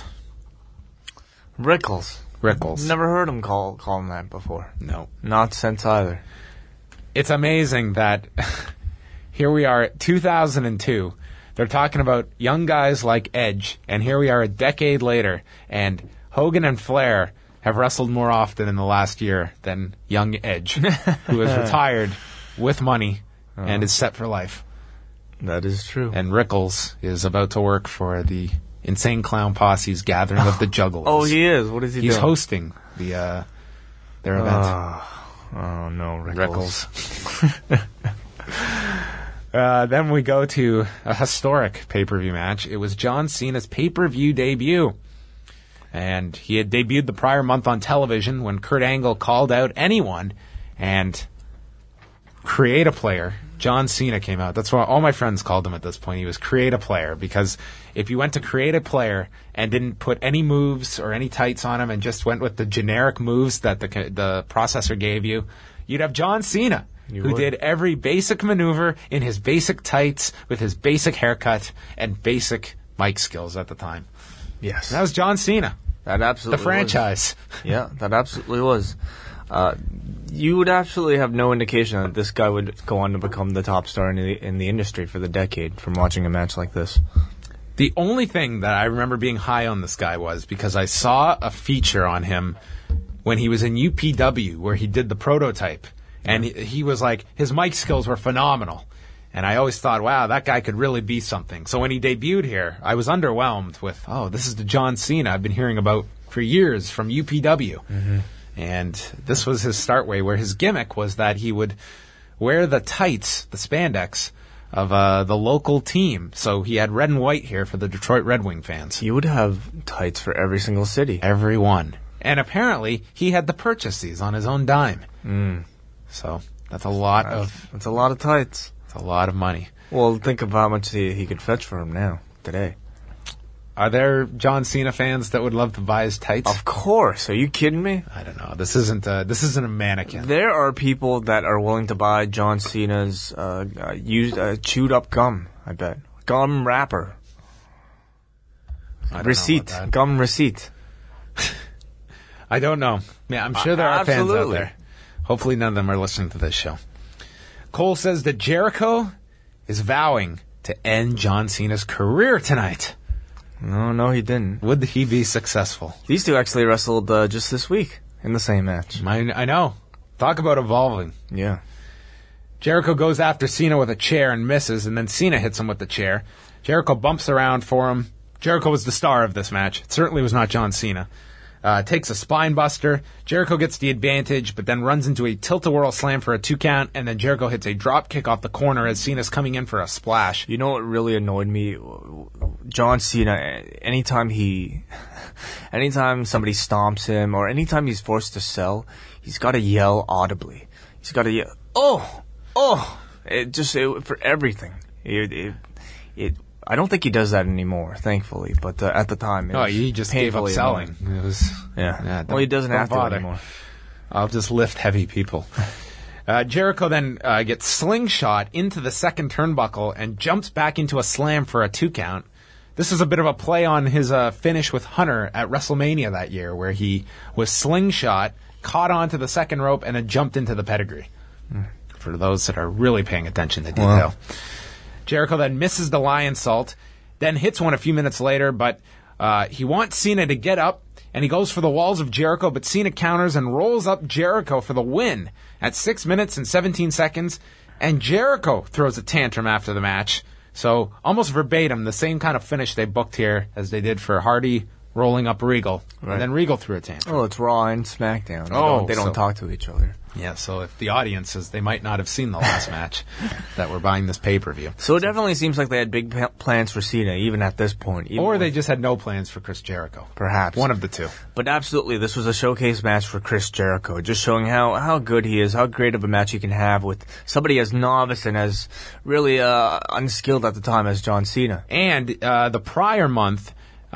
Rickles. Never heard him call him that before. No. Not since either. It's amazing that here we are at 2002. They're talking about young guys like Edge, and here we are a decade later, and Hogan and Flair have wrestled more often in the last year than young Edge, who is retired with money and is set for life. That is true. And Rickles is about to work for the Insane Clown Posse's Gathering of the Juggalos. Oh, he is? What is he doing? He's hosting their event. Oh, no, Rickles. Then we go to a historic pay-per-view match. It was John Cena's pay-per-view debut. And he had debuted the prior month on television when Kurt Angle called out anyone, and Create a Player, John Cena, came out. That's what all my friends called him at this point. He was Create a Player, because if you went to Create a Player and didn't put any moves or any tights on him and just went with the generic moves that the processor gave you, you'd have John Cena, who did every basic maneuver in his basic tights with his basic haircut and basic mic skills at the time. Yes. And that was John Cena. That absolutely the franchise. Yeah, that absolutely was. You would absolutely have no indication that this guy would go on to become the top star in the industry for the decade from watching a match like this. The only thing that I remember being high on this guy was because I saw a feature on him when he was in UPW where he did the prototype. And he was like, his mic skills were phenomenal. And I always thought, wow, that guy could really be something. So when he debuted here, I was underwhelmed with, oh, this is the John Cena I've been hearing about for years from UPW. Mm-hmm. And this was his start way, where his gimmick was that he would wear the tights, the spandex, of the local team. So he had red and white here for the Detroit Red Wing fans. You would have tights for every single city. Every one. And apparently, he had to purchase these on his own dime. So that's a lot of... That's a lot of tights. A lot of money. Well, think of how much he could fetch for him now, today. Are there John Cena fans that would love to buy his tights? Of course. Are you kidding me? I don't know. This isn't a mannequin. There are people that are willing to buy John Cena's used chewed up gum. I bet gum wrapper. Receipt. Gum receipt. I don't know. Yeah, I'm sure there are fans out Absolutely. there. Hopefully none of them are listening to this show. Cole says that Jericho is vowing to end John Cena's career tonight. No, he didn't. Would he be successful? These two actually wrestled just this week in the same match. I know. Talk about evolving. Yeah. Jericho goes after Cena with a chair and misses, and then Cena hits him with the chair. Jericho bumps around for him. Jericho was the star of this match. It certainly was not John Cena. Takes a spine buster. Jericho gets the advantage, but then runs into a tilt-a-whirl slam for a 2 count, and then Jericho hits a drop kick off the corner as Cena's coming in for a splash. You know what really annoyed me? John Cena, anytime somebody stomps him or anytime he's forced to sell, he's got to yell audibly. He's got to yell, oh! For everything. I don't think he does that anymore, thankfully. But at the time, he just gave up selling. It was, well, he doesn't have to anymore. I'll just lift heavy people. Jericho then gets slingshot into the second turnbuckle and jumps back into a slam for a 2 count. This is a bit of a play on his finish with Hunter at WrestleMania that year, where he was slingshot, caught onto the second rope, and then jumped into the pedigree. For those that are really paying attention to detail. Wow. Jericho then misses the lion salt, then hits one a few minutes later, but he wants Cena to get up, and he goes for the walls of Jericho, but Cena counters and rolls up Jericho for the win at 6 minutes and 17 seconds, and Jericho throws a tantrum after the match. So, almost verbatim, the same kind of finish they booked here as they did for Hardy rolling up Regal, Right. and then Regal threw a tantrum. Oh, it's Raw and SmackDown. They don't so- talk to each other. Yeah, so if the audience says they might not have seen the last match that we're buying this pay-per-view. So it definitely seems like they had big plans for Cena, even at this point. Or they just had no plans for Chris Jericho. Perhaps. One of the two. But absolutely, this was a showcase match for Chris Jericho, just showing how good he is, how great of a match he can have with somebody as novice and as really unskilled at the time as John Cena. And the prior month,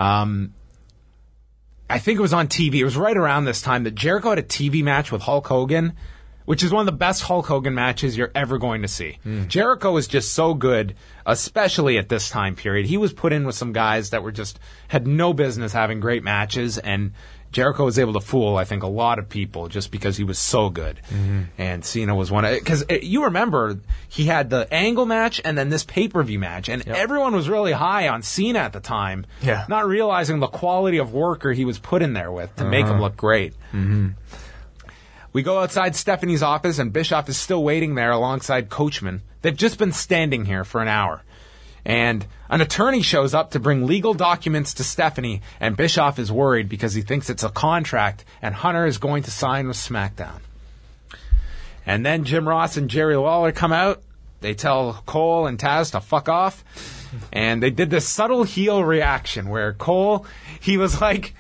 I think it was on TV, it was right around this time that Jericho had a TV match with Hulk Hogan, which is one of the best Hulk Hogan matches you're ever going to see. Jericho is just so good, especially at this time period. He was put in with some guys that had no business having great matches, and Jericho was able to fool, I think, a lot of people just because he was so good. And Cena was one of... Because you remember, he had the Angle match and then this pay-per-view match, and everyone was really high on Cena at the time, not realizing the quality of worker he was put in there with to make him look great. We go outside Stephanie's office, and Bischoff is still waiting there alongside Coachman. They've just been standing here for an hour. And an attorney shows up to bring legal documents to Stephanie, and Bischoff is worried because he thinks it's a contract, and Hunter is going to sign with SmackDown. And then Jim Ross and Jerry Lawler come out. They tell Cole and Taz to fuck off. And they did this subtle heel reaction where Cole, it was like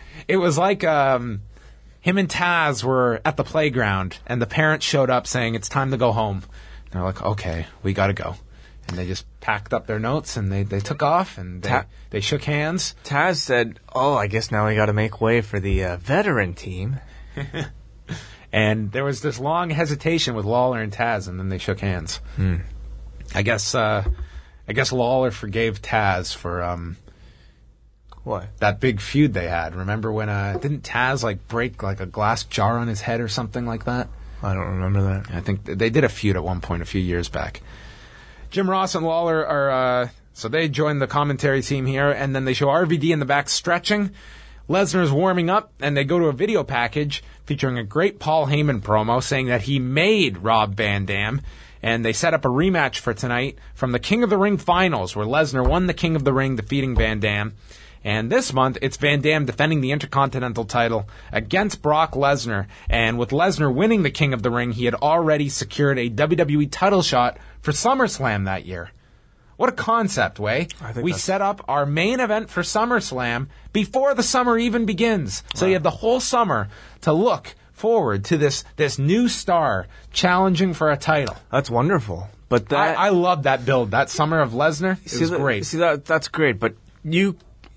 him and Taz were at the playground, and the parents showed up saying, it's time to go home. And they're like, okay, we gotta go. And they just packed up their notes, and they took off, and they shook hands. Taz said, I guess now we gotta make way for the veteran team. And there was this long hesitation with Lawler and Taz, and then they shook hands. I guess Lawler forgave Taz for What? that big feud they had. Remember when didn't Taz break a glass jar on his head or something like that? I don't remember that. I think they did a feud at one point a few years back. Jim Ross and Lawler are so they join the commentary team here, and then they show RVD in the back stretching. Lesnar's warming up, and they go to a video package featuring a great Paul Heyman promo saying that he made Rob Van Dam, and they set up a rematch for tonight from the King of the Ring finals, where Lesnar won the King of the Ring, defeating Van Dam. And this month, it's Van Dam defending the Intercontinental title against Brock Lesnar. And with Lesnar winning the King of the Ring, he had already secured a WWE title shot for SummerSlam that year. What a concept, Way. We set up our main event for SummerSlam before the summer even begins. So you have the whole summer to look forward to this new star challenging for a title. That's wonderful. But I love that build. That summer of Lesnar is great. See, that's great, but you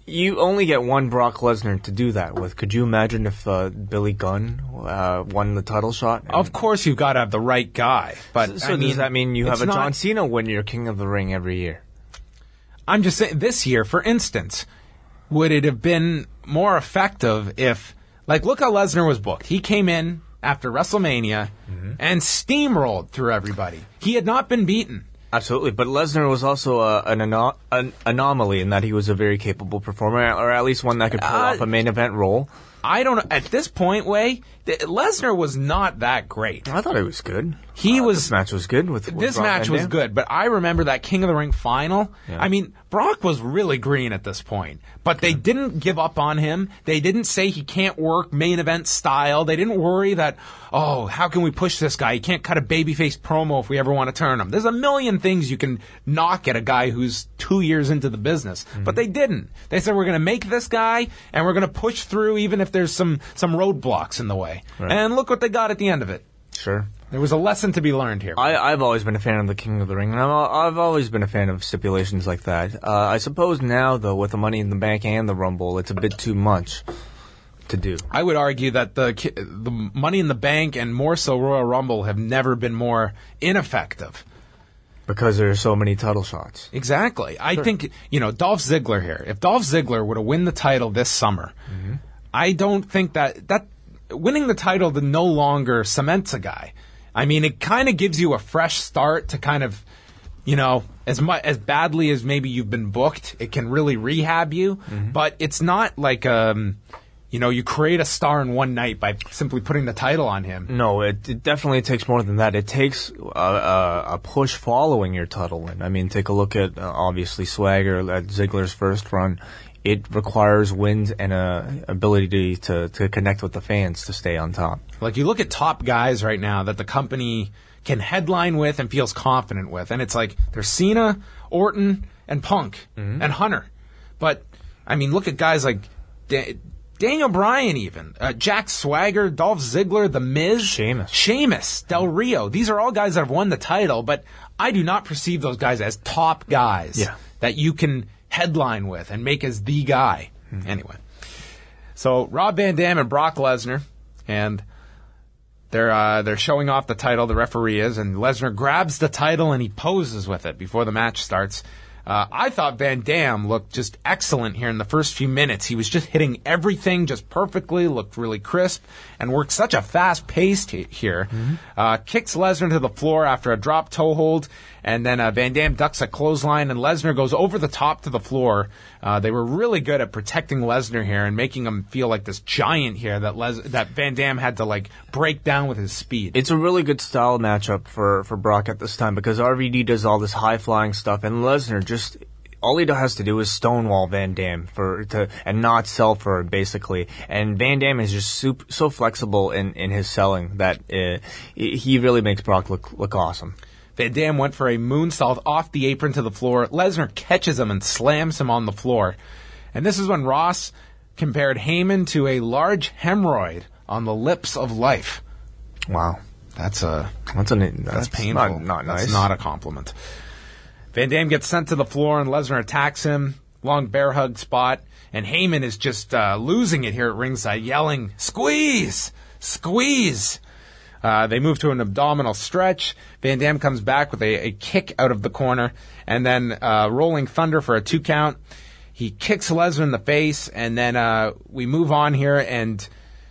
You only get one Brock Lesnar to do that with. Could you imagine if Billy Gunn won the title shot? Of course, you've got to have the right guy. But So I mean, does that mean you have a it's John not- Cena win your King of the Ring every year? I'm just saying, this year, for instance, would it have been more effective if, like, look how Lesnar was booked. He came in after WrestleMania and steamrolled through everybody. He had not been beaten. Absolutely, but Lesnar was also an anomaly in that he was a very capable performer, or at least one that could pull off a main event role. I don't know. At this point, Lesnar was not that great. I thought it was good. He was. This match was good. With This Brock match Van was Dam. good, but I remember that King of the Ring final. Yeah. I mean, Brock was really green at this point, but they didn't give up on him. They didn't say he can't work main event style. They didn't worry that, oh, how can we push this guy? He can't cut a babyface promo if we ever want to turn him. There's a million things you can knock at a guy who's 2 years into the business, but they didn't. They said, we're going to make this guy, and we're going to push through even if there's some roadblocks in the way. Right. And look what they got at the end of it. Sure. There was a lesson to be learned here. I've always been a fan of the King of the Ring, and I've always been a fan of stipulations like that. I suppose now, though, with the Money in the Bank and the Rumble, it's a bit too much to do. I would argue that the Money in the Bank and more so Royal Rumble have never been more ineffective. Because there are so many title shots. Exactly. I think, Dolph Ziggler here. If Dolph Ziggler were to win the title this summer, I don't think that winning the title no longer cements a guy. I mean, it kind of gives you a fresh start to kind of, as badly as maybe you've been booked, it can really rehab you. But it's not like, you create a star in one night by simply putting the title on him. No, it definitely takes more than that. It takes a push following your title win. I mean, take a look at, obviously, Swagger at Ziggler's first run. It requires wins and a ability to connect with the fans to stay on top. Like, you look at top guys right now that the company can headline with and feels confident with, and it's like there's Cena, Orton, and Punk, and Hunter. But, I mean, look at guys like Daniel Bryan even, Jack Swagger, Dolph Ziggler, The Miz, Sheamus, Del Rio. These are all guys that have won the title, but I do not perceive those guys as top guys that you can headline with and make as the guy. Anyway, so Rob Van Dam and Brock Lesnar, and they're showing off the title. The referee is, and Lesnar grabs the title and he poses with it before the match starts. I thought Van Dam looked just excellent here in the first few minutes. He was just hitting everything just perfectly, looked really crisp, and worked such a fast pace here. Kicks Lesnar to the floor after a drop toe hold, and then Van Dam ducks a clothesline, and Lesnar goes over the top to the floor. They were really good at protecting Lesnar here and making him feel like this giant here that Van Dam had to break down with his speed. It's a really good style matchup for Brock at this time because RVD does all this high-flying stuff, and Lesnar just all he has to do is stonewall Van Dam and not sell for it, basically. And Van Dam is just so flexible in his selling that he really makes Brock look awesome. Van Dam went for a moonsault off the apron to the floor. Lesnar catches him and slams him on the floor. And this is when Ross compared Heyman to a large hemorrhoid on the lips of life. Wow. That's painful. Not nice. That's not a compliment. Van Dam gets sent to the floor and Lesnar attacks him. Long bear hug spot. And Heyman is just losing it here at ringside, yelling, "Squeeze! Squeeze!" They move to an abdominal stretch. Van Dam comes back with a kick out of the corner. And then Rolling Thunder for a 2 count. He kicks Lesnar in the face. And then we move on here. And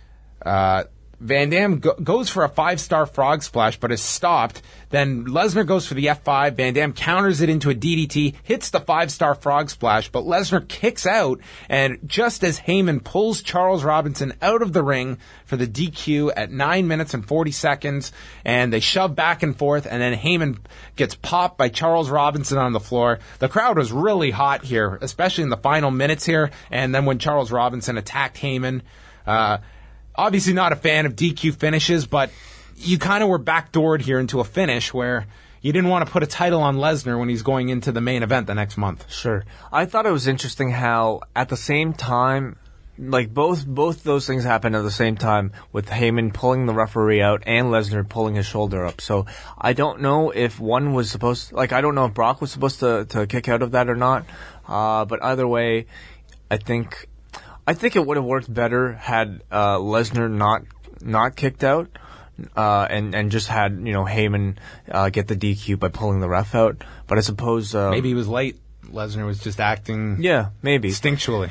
Van Dam goes for a 5-star frog splash, but is stopped. Then Lesnar goes for the F5. Van Dam counters it into a DDT, hits the 5-star frog splash, but Lesnar kicks out. And just as Heyman pulls Charles Robinson out of the ring for the DQ at 9 minutes and 40 seconds, and they shove back and forth, and then Heyman gets popped by Charles Robinson on the floor. The crowd was really hot here, especially in the final minutes here. And then when Charles Robinson attacked Heyman, obviously not a fan of DQ finishes, but you kind of were backdoored here into a finish where you didn't want to put a title on Lesnar when he's going into the main event the next month. Sure. I thought it was interesting how at the same time, both those things happened at the same time with Heyman pulling the referee out and Lesnar pulling his shoulder up. So I don't know if one was supposed I don't know if Brock was supposed to kick out of that or not. But either way, I think it would have worked better had Lesnar not kicked out, and just had Heyman get the DQ by pulling the ref out. But I suppose Maybe he was late. Lesnar was just acting maybe instinctually.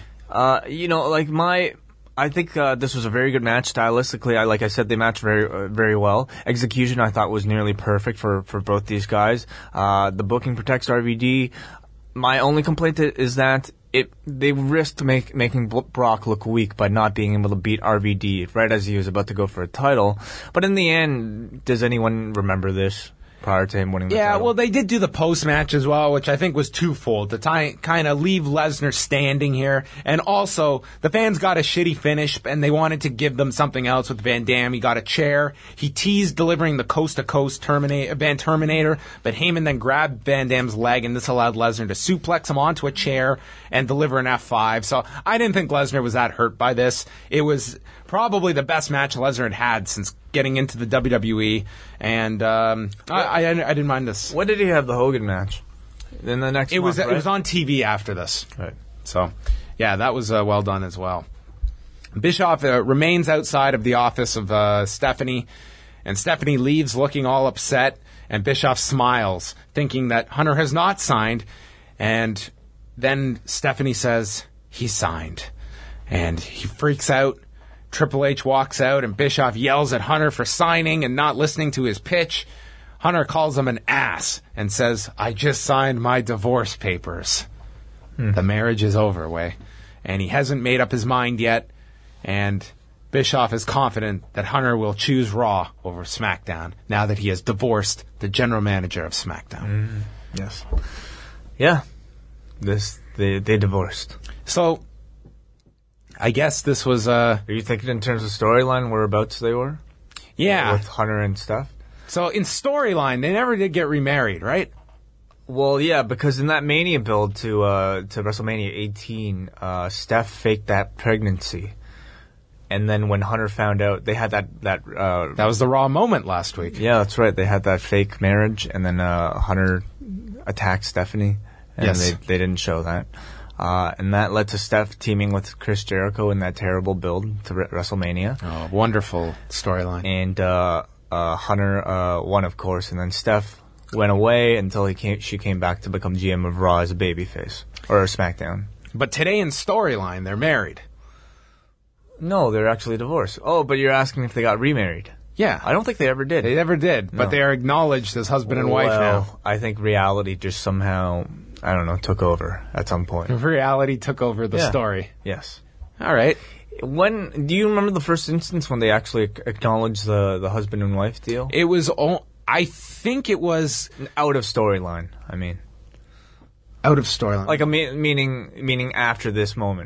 I think this was a very good match stylistically. Like I said, they matched very very well. Execution I thought was nearly perfect for both these guys. The booking protects RVD. My only complaint is that they risked making Brock look weak by not being able to beat RVD right as he was about to go for a title. But in the end, does anyone remember this prior to him winning the title? Yeah, well, they did do the post-match as well, which I think was twofold, to kind of leave Lesnar standing here. And also, the fans got a shitty finish, and they wanted to give them something else with Van Dam. He got a chair. He teased delivering the coast-to-coast Van Terminator, but Heyman then grabbed Van Dam's leg, and this allowed Lesnar to suplex him onto a chair and deliver an F5. So I didn't think Lesnar was that hurt by this. It was probably the best match Lesnar had since getting into the WWE, and I didn't mind this. When did he have the Hogan match? In the next month, right? It was on TV after this. Right. So, yeah, that was well done as well. Bischoff remains outside of the office of Stephanie, and Stephanie leaves looking all upset, and Bischoff smiles, thinking that Hunter has not signed, and then Stephanie says, he signed. And he freaks out. Triple H walks out, and Bischoff yells at Hunter for signing and not listening to his pitch. Hunter calls him an ass and says, I just signed my divorce papers. The marriage is over, Way. And he hasn't made up his mind yet, and Bischoff is confident that Hunter will choose Raw over SmackDown now that he has divorced the general manager of SmackDown. Yes. Yeah. They divorced. So, I guess this was Are you thinking in terms of storyline whereabouts they were? Yeah. With Hunter and Steph? So in storyline, they never did get remarried, right? Well, yeah, because in that Mania build to WrestleMania 18, Steph faked that pregnancy. And then when Hunter found out, they had that was the Raw moment last week. Yeah, that's right. They had that fake marriage, and then Hunter attacked Stephanie, and Yes. they didn't show that. And that led to Steph teaming with Chris Jericho in that terrible build to WrestleMania. Oh, wonderful storyline. And Hunter won, of course, and then Steph went away until she came back to become GM of Raw as a babyface, or SmackDown. But today in storyline, they're married. No, they're actually divorced. Oh, but you're asking if they got remarried. Yeah. I don't think they ever did. They never did, but No. they are acknowledged as husband and wife now. I think reality just somehow, I don't know, took over at some point. Reality took over the Yeah. story. Yes. All right. When do you remember the first instance when they actually acknowledged the husband and wife deal? It was, I think it was Out of storyline, I mean. out of storyline. Like meaning after this moment.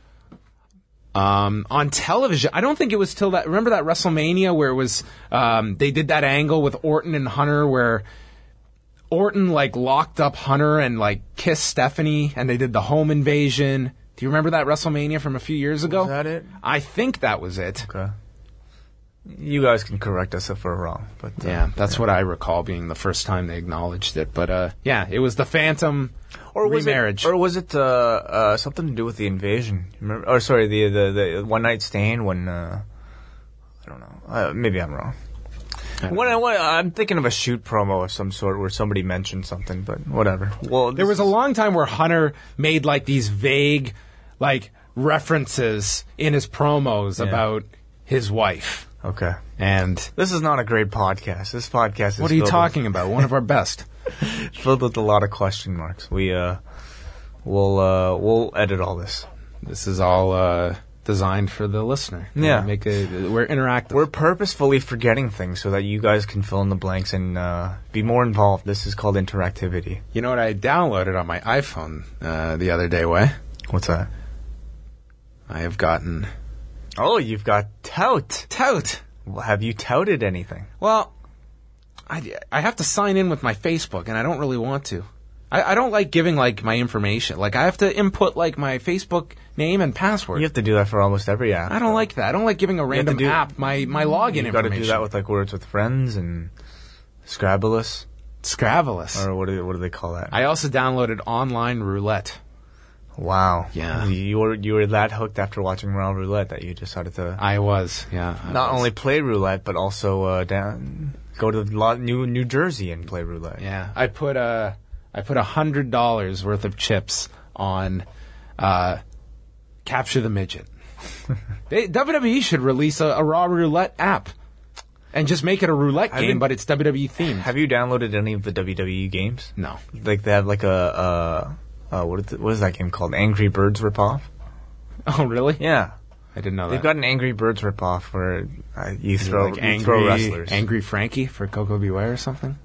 On television, I don't think it was till that. Remember that WrestleMania where it was they did that angle with Orton and Hunter where Orton like locked up Hunter and like kissed Stephanie, and they did the home invasion. Do you remember that WrestleMania from a few years ago? Was that it? I think that was it. Okay. You guys can correct us if we're wrong, but Yeah, that's what I recall being the first time they acknowledged it. But yeah, it was the Phantom remarriage. Or was it something to do with the invasion? Remember? Or sorry, the one night stand when I don't know. Maybe I'm wrong. I'm thinking of a shoot promo of some sort where somebody mentioned something, but whatever. Well, There was a long time where Hunter made like these vague like references in his promos about his wife. Okay. And This is not a great podcast. This podcast is what are you filled talking about? One of our best. filled with a lot of question marks. We'll edit all this. This is all designed for the listener. Yeah. We're interactive. We're purposefully forgetting things so that you guys can fill in the blanks and be more involved. This is called interactivity. You know what I downloaded on my iPhone the other day, Way? What's that? I have gotten Oh, you've got tout. tout. Well, have you touted anything? Well, I have to sign in with my Facebook, and I don't really want to. I don't like giving like my information. Like I have to input like my Facebook name and password. You have to do that for almost every app. I don't like that. I don't like giving a random app my login You've got information. to do that with like Words with Friends and Scrabulous, Scrabulous. or what do they call that? I also downloaded Online Roulette. Wow. Yeah. You were that hooked after watching Raw Roulette that you decided to I was, yeah. not only play roulette but also go to New Jersey and play roulette. Yeah, I put $100 worth of chips on Capture the Midget. WWE should release a Raw Roulette app and just make it a roulette game, but it's WWE themed. Have you downloaded any of the WWE games? No. Like they have like what is that game called? Angry Birds ripoff? Oh, really? Yeah. I didn't know that. They've got an Angry Birds ripoff where you Is it throw like you throw wrestlers. Angry Frankie for Coco Beware or something?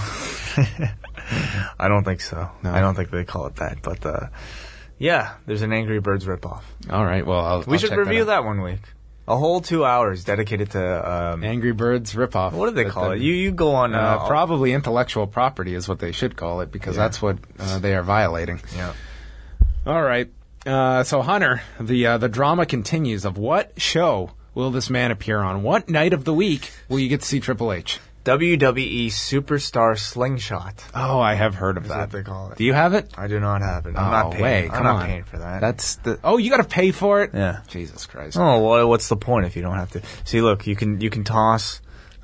I don't think so. No. I don't think they call it that. But yeah, there's an Angry Birds ripoff. All right, well, We should check review out. that one week. A whole 2 hours dedicated to Angry Birds ripoff. what do they call it? You go on probably intellectual property is what they should call it because that's what they are violating. Yeah. All right. So Hunter, the drama continues of what show will this man appear on? What night of the week will you get to see Triple H? WWE Superstar Slingshot. Oh, I have heard of Is that. what they call it. Do you have it? I do not have it. I'm Oh, not paying. wait, I'm come not on. paying for that. That's the. Oh, you got to pay for it. Yeah. Jesus Christ. Oh, well, what's the point if you don't have to? See, look, you can toss.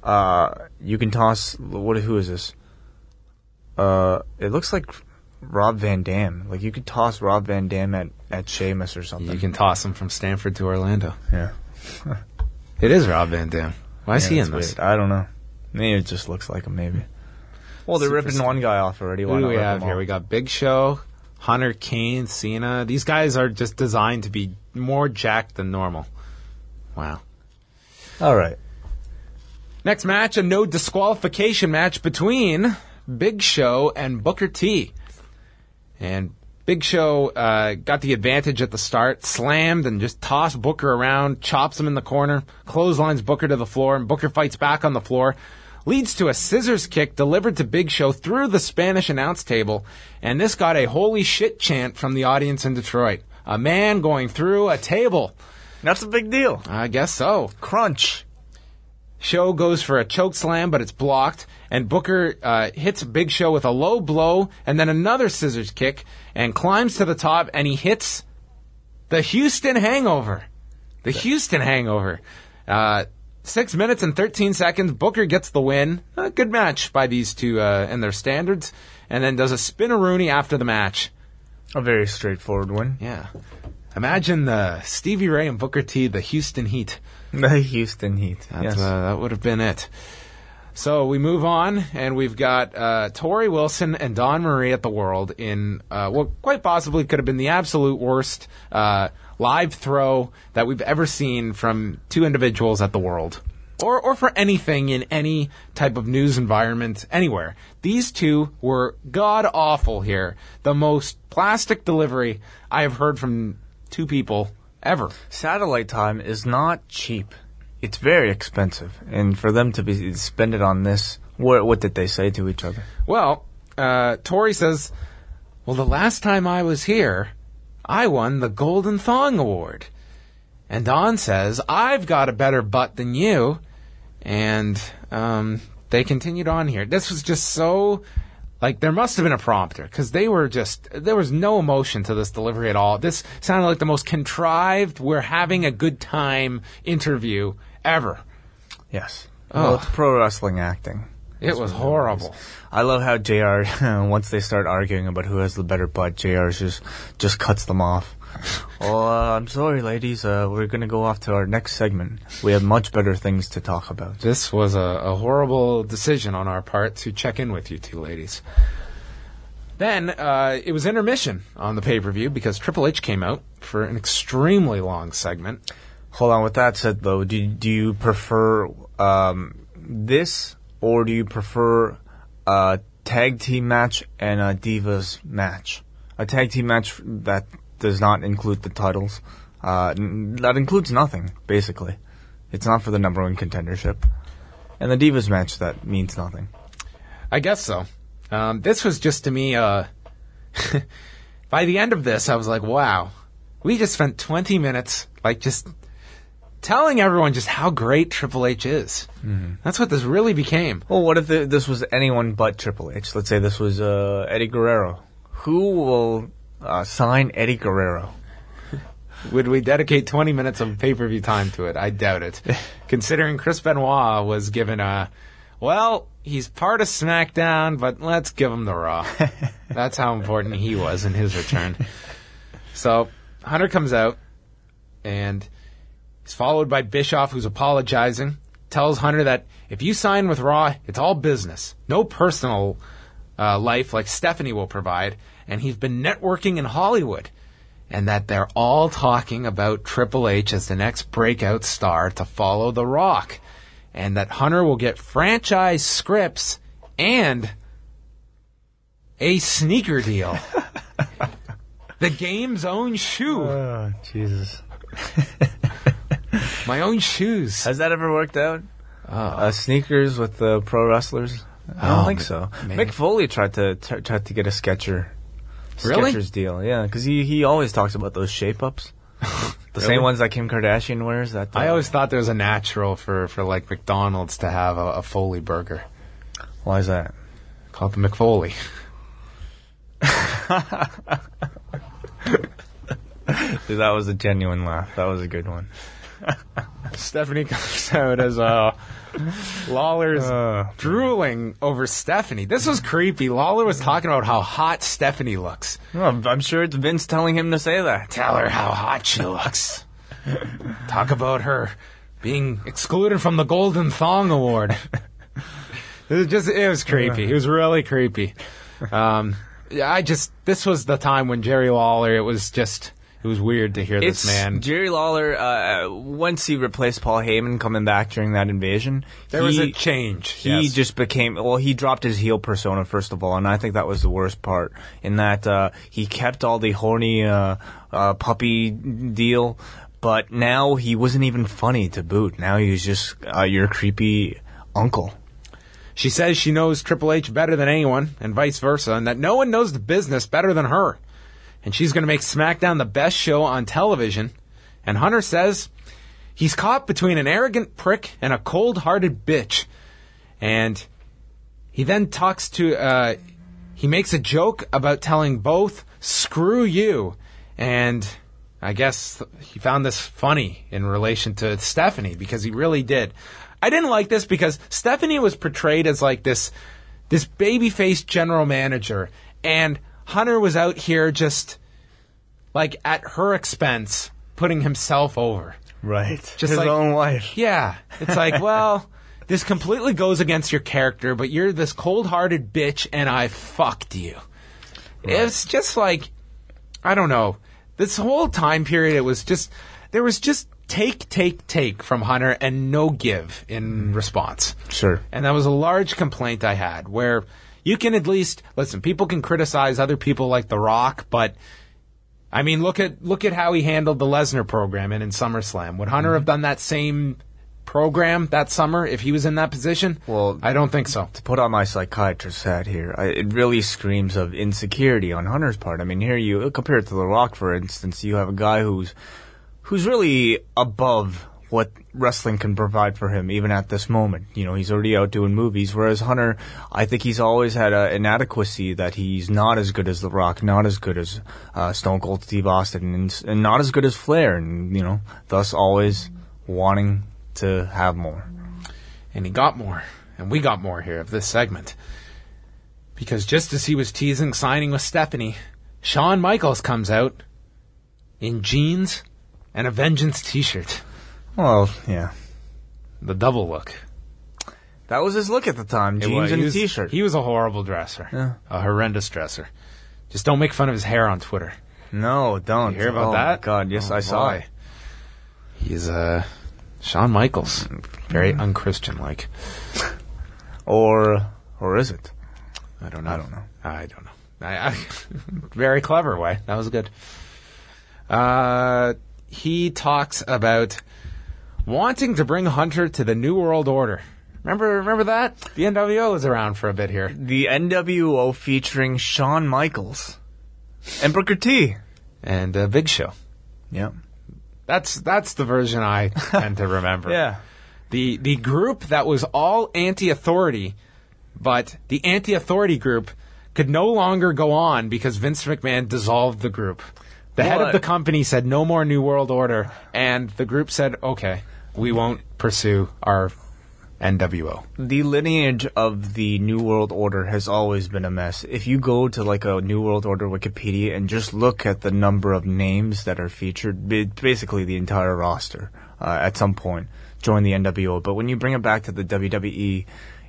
Who is this? It looks like Rob Van Dam. Like you could toss Rob Van Dam at Sheamus or something. You can toss him from Stanford to Orlando. Yeah. It is Rob Van Dam. Why is he that's in this? weird. I don't know. Maybe it just looks like him. Maybe. Well, they're ripping one guy off already. Why Who do not we rip have them here? all? We got Big Show, Hunter, Kane, Cena. These guys are just designed to be more jacked than normal. Wow. All right. Next match, a no disqualification match between Big Show and Booker T. And Big Show got the advantage at the start, slammed and just tossed Booker around, chops him in the corner, clotheslines Booker to the floor, and Booker fights back on the floor. Leads to a scissors kick delivered to Big Show through the Spanish announce table, and this got a holy shit chant from the audience in Detroit. A man going through a table. That's a big deal. I guess so. Crunch. Show goes for a choke slam, but it's blocked, and Booker hits Big Show with a low blow, and then another scissors kick, and climbs to the top, and he hits the Houston Hangover. The Houston Hangover. 6 minutes and 13 seconds, Booker gets the win. A good match by these two and their standards, and then does a spin-a-rooney after the match. A very straightforward win. Yeah. Imagine the Stevie Ray and Booker T, the Houston Heat. The Houston Heat. That's, Yes. that would have been it. So we move on, and we've got Tori Wilson and Dawn Marie at the World in what quite possibly could have been the absolute worst live throw that we've ever seen from two individuals at the World. Or for anything in any type of news environment, anywhere. These two were god-awful here. The most plastic delivery I have heard from two people ever. Satellite time is not cheap. It's very expensive. And for them to be spend it on this, what did they say to each other? Well, Tori says, well, the last time I was here, I won the Golden Thong Award. And Dawn says, I've got a better butt than you. And they continued on here. This was just so... Like, there must have been a prompter, because they were just... There was no emotion to this delivery at all. This sounded like the most contrived, we're having a good time interview ever. Yes. Oh. Well, it's pro wrestling acting. It was horrible. I love how JR, once they start arguing about who has the better butt, JR just cuts them off. Well, I'm sorry, ladies. We're going to go off to our next segment. We have much better things to talk about. This was a horrible decision on our part to check in with you two ladies. Then it was intermission on the pay-per-view because Triple H came out for an extremely long segment. Hold on. With that said, though, do you prefer this, or do you prefer a tag team match and a Divas match? A tag team match that does not include the titles. That includes nothing, basically. It's not for the number one contendership. And the Divas match, that means nothing. I guess so. This was just, to me, by the end of this, I was like, wow, we just spent 20 minutes, like, just telling everyone just how great Triple H is. Mm-hmm. That's what this really became. Well, what if this was anyone but Triple H? Let's say this was Eddie Guerrero. Who will sign Eddie Guerrero. Would we dedicate 20 minutes of pay-per-view time to it? I doubt it. Considering Chris Benoit was given he's part of SmackDown, but let's give him the Raw. That's how important he was in his return. So, Hunter comes out, and he's followed by Bischoff, who's apologizing, tells Hunter that if you sign with Raw, it's all business. No personal life like Stephanie will provide, and he's been networking in Hollywood. And that they're all talking about Triple H as the next breakout star to follow The Rock. And that Hunter will get franchise scripts and a sneaker deal. The game's own shoe. Oh, Jesus. My own shoes. Has that ever worked out? Sneakers with the pro wrestlers? I don't think so. maybe. Mick Foley tried to get a Skechers deal. Yeah, because he always talks about those shape-ups. The same ones that Kim Kardashian wears. That I always thought there was a natural for like McDonald's to have a Foley burger. Why is that? Called the McFoley. Dude, that was a genuine laugh. That was a good one. Stephanie comes out as Lawler's drooling over Stephanie. This was creepy. Lawler was talking about how hot Stephanie looks. Well, I'm sure it's Vince telling him to say that. Tell her how hot she looks. Talk about her being excluded from the Golden Thong Award. It was creepy. It was really creepy. This was the time when Jerry Lawler, it was weird to hear this man. Jerry Lawler, once he replaced Paul Heyman coming back during that invasion, there was a change. He just became, he dropped his heel persona, first of all, and I think that was the worst part, in that he kept all the horny puppy deal, but now he wasn't even funny to boot. Now he was just your creepy uncle. She says she knows Triple H better than anyone, and vice versa, and that no one knows the business better than her. And she's going to make SmackDown the best show on television. And Hunter says he's caught between an arrogant prick and a cold-hearted bitch. And he then he makes a joke about telling both, screw you. And I guess he found this funny in relation to Stephanie, because he really did. I didn't like this because Stephanie was portrayed as like this baby-faced general manager, and Hunter was out here just, like, at her expense, putting himself over. Right. Just his like, own life. Yeah. It's like, well, this completely goes against your character, but you're this cold-hearted bitch, and I fucked you. Right. It's just like, I don't know. This whole time period, there was just take from Hunter and no give in response. Sure. And that was a large complaint I had, where you can at least listen. People can criticize other people like The Rock, but I mean, look at how he handled the Lesnar program in SummerSlam. Would Hunter have done that same program that summer if he was in that position? Well, I don't think so. To put on my psychiatrist hat here, it really screams of insecurity on Hunter's part. I mean, here you compare it to The Rock, for instance. You have a guy who's really above what wrestling can provide for him, even at this moment. You know, he's already out doing movies, whereas Hunter, I think he's always had an inadequacy that he's not as good as The Rock, not as good as Stone Cold Steve Austin, and not as good as Flair, and, you know, thus always wanting to have more. And he got more, and we got more here of this segment. Because just as he was teasing signing with Stephanie, Shawn Michaels comes out in jeans and a Vengeance t-shirt. Well, yeah. The double look. That was his look at the time, jeans and a t-shirt. He was a horrible dresser. Yeah. A horrendous dresser. Just don't make fun of his hair on Twitter. No, don't. You hear about that? God, yes, I saw it. He's Shawn Michaels. Very unchristian-like. Or is it? I don't know. Very clever way. That was good. He talks about wanting to bring Hunter to the New World Order. Remember that? The NWO was around for a bit here. The NWO featuring Shawn Michaels and Booker T. And Big Show. Yep. That's the version I tend to remember. Yeah. The group that was all anti-authority, but the anti-authority group could no longer go on because Vince McMahon dissolved the group. The head of the company said no more New World Order, and the group said, okay, we won't pursue our NWO. The lineage of the New World Order has always been a mess. If you go to like a New World Order Wikipedia and just look at the number of names that are featured, basically the entire roster at some point joined the NWO. But when you bring it back to the WWE,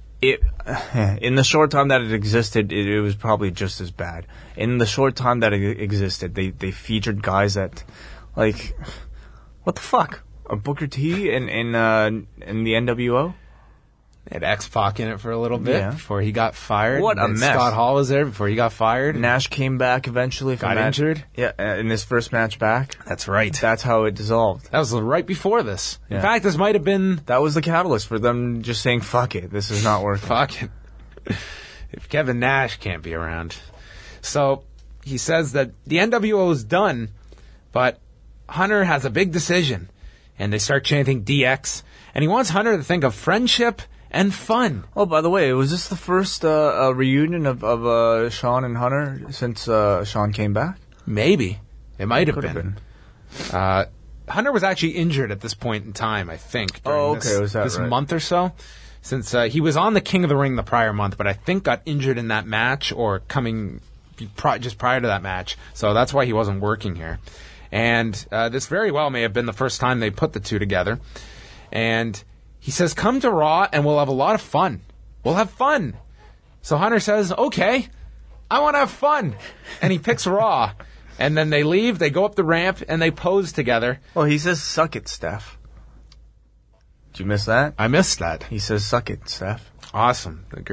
in the short time that it existed, it was probably just as bad. In the short time that it existed, they featured guys that, like, what the fuck? A Booker T in the NWO? They had X-Pac in it for a little bit before he got fired. What a And mess. Scott Hall was there before he got fired. Nash came back eventually. Got injured? Yeah, in his first match back. That's right. That's how it dissolved. That was right before this. Yeah. In fact, this might have been... That was the catalyst for them just saying, fuck it, this is not working. Fuck it. If Kevin Nash can't be around. So, he says that the NWO is done, but Hunter has a big decision. And they start chanting DX. And he wants Hunter to think of friendship and fun. Oh, by the way, was this the first reunion of Sean and Hunter since Sean came back? Maybe. It might have Could have been. Hunter was actually injured at this point in time, I think. During this right? month or so. Since he was on the King of the Ring the prior month, but I think got injured in that match or just prior to that match. So that's why he wasn't working here. And this very well may have been the first time they put the two together. And he says, come to Raw and we'll have a lot of fun. We'll have fun. So Hunter says, okay, I want to have fun. And he picks Raw. And then they leave, they go up the ramp, and they pose together. Well, he says, suck it, Steph. Did you miss that? I missed that. He says, suck it, Steph. Awesome. The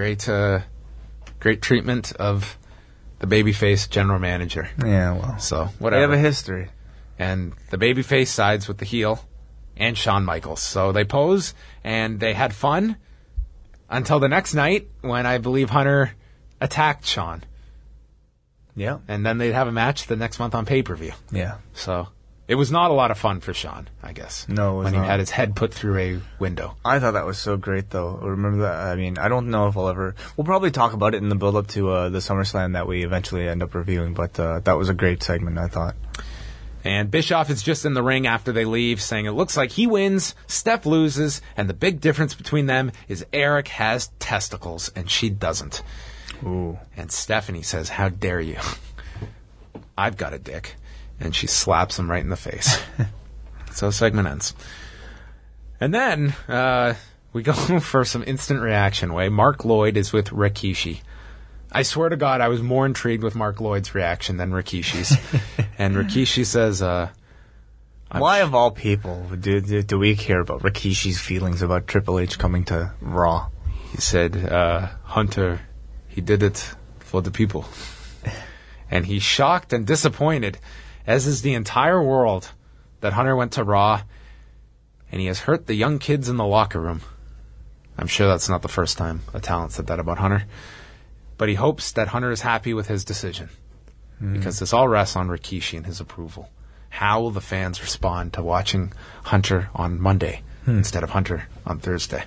great treatment of the babyface general manager. Yeah, well. So, They whatever. have a history. And the babyface sides with the heel and Shawn Michaels. So they pose, and they had fun until the next night when I believe Hunter attacked Shawn. Yeah. And then they'd have a match the next month on pay-per-view. Yeah. So it was not a lot of fun for Shawn, I guess. No, it was when not. he had his head put through a window. I thought that was so great, though. Remember that? I mean, I don't know if we'll probably talk about it in the build-up to the SummerSlam that we eventually end up reviewing, but that was a great segment, I thought. And Bischoff is just in the ring after they leave, saying it looks like he wins, Steph loses, and the big difference between them is Eric has testicles and she doesn't. Ooh. And Stephanie says, how dare you? I've got a dick. And she slaps him right in the face. So the segment ends. And then we go for some instant reaction way. Mark Lloyd is with Rikishi. I swear to God, I was more intrigued with Mark Lloyd's reaction than Rikishi's. And Rikishi says, why of all people do we care about Rikishi's feelings about Triple H coming to Raw? He said, Hunter, he did it for the people. And he's shocked and disappointed, as is the entire world, that Hunter went to Raw, and he has hurt the young kids in the locker room. I'm sure that's not the first time a talent said that about Hunter. But he hopes that Hunter is happy with his decision. Because this all rests on Rikishi and his approval. How will the fans respond to watching Hunter on Monday instead of Hunter on Thursday?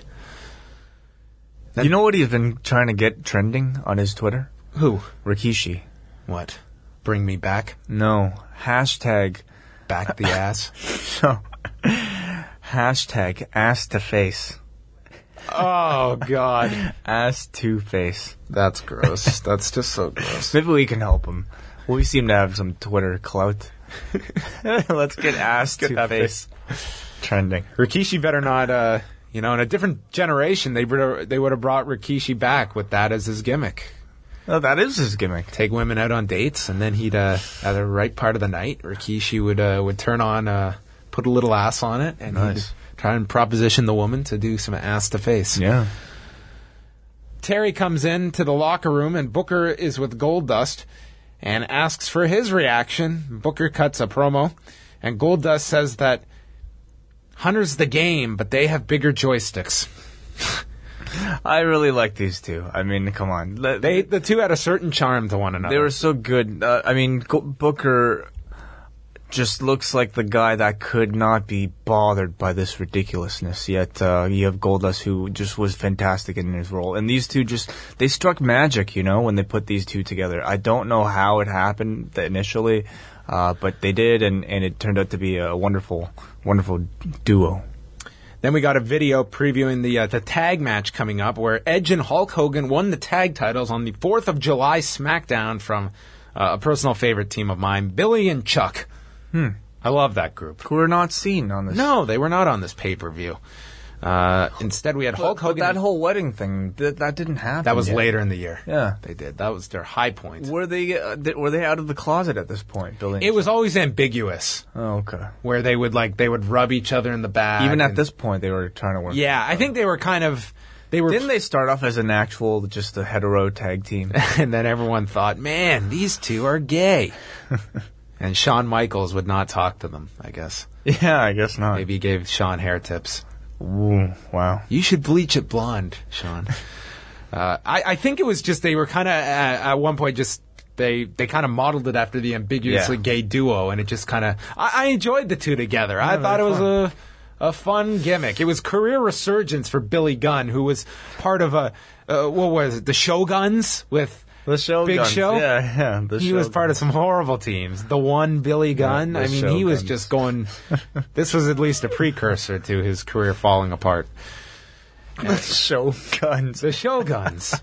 You know what he's been trying to get trending on his Twitter? Who? Rikishi. What? Bring me back? No. Hashtag. Back the ass? No. Hashtag ass to face. Oh, God. Ass to face. That's gross. That's just so gross. Maybe we can help him. We seem to have some Twitter clout. Let's get ass to face trending. Rikishi better not, in a different generation, they would have brought Rikishi back with that as his gimmick. Oh, that is his gimmick. Take women out on dates, and then he'd, at the right part of the night, Rikishi would turn on, put a little ass on it, and Nice. he'd try and proposition the woman to do some ass to face. Yeah. Terry comes in to the locker room, and Booker is with Goldust and asks for his reaction. Booker cuts a promo, and Goldust says that Hunter's the game, but they have bigger joysticks. I really like these two. I mean, come on. The two had a certain charm to one another. They were so good. Booker just looks like the guy that could not be bothered by this ridiculousness. Yet you have Goldust, who just was fantastic in his role. And these two they struck magic, when they put these two together. I don't know how it happened initially, but they did, and it turned out to be a wonderful, wonderful duo. Then we got a video previewing the tag match coming up, where Edge and Hulk Hogan won the tag titles on the 4th of July SmackDown from a personal favorite team of mine, Billy and Chuck. I love that group. Who were not seen on this. No, they were not on this pay-per-view. Instead, we had Hulk Hogan. But that whole wedding thing, that didn't happen. That was yet. later in the year. Yeah, they did. That was their high point. Were they out of the closet at this point, Billy? It was always ambiguous. Oh, okay. Where they would rub each other in the back. Even at this point, they were trying to work. Yeah, I think they were kind of. Didn't they start off as just a hetero tag team? And then everyone thought, man, these two are gay. And Shawn Michaels would not talk to them, I guess. Yeah, I guess not. Maybe he gave Shawn hair tips. Ooh, wow. You should bleach it blonde, Shawn. I think it was just they were kind of, at one point, just they kind of modeled it after the ambiguously gay duo, and it just kind of... I enjoyed the two together. I thought it was a fun gimmick. It was career resurgence for Billy Gunn, who was part of what was it, the Shoguns with... The Shoguns. Big Show? Yeah. He was part of some horrible teams. The one Billy Gunn. I mean, he was just going... This was at least a precursor to his career falling apart. The Shoguns. The Shoguns.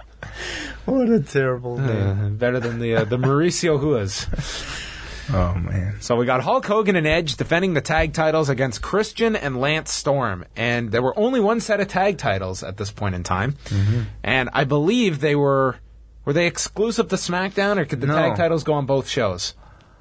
What a terrible name. Better than the Mauricio Huas. Oh, man. So we got Hulk Hogan and Edge defending the tag titles against Christian and Lance Storm. And there were only one set of tag titles at this point in time. Mm-hmm. And I believe they were... Were they exclusive to SmackDown, or could the tag titles go on both shows?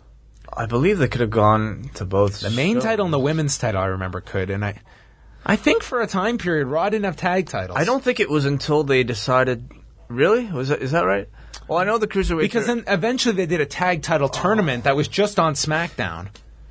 I believe they could have gone to both. The main title and the women's title, I remember, could. And I think for a time period, Raw didn't have tag titles. I don't think it was until they decided... Really? Is that right? Well, I know the Cruiserweight... Because then eventually they did a tag title tournament that was just on SmackDown.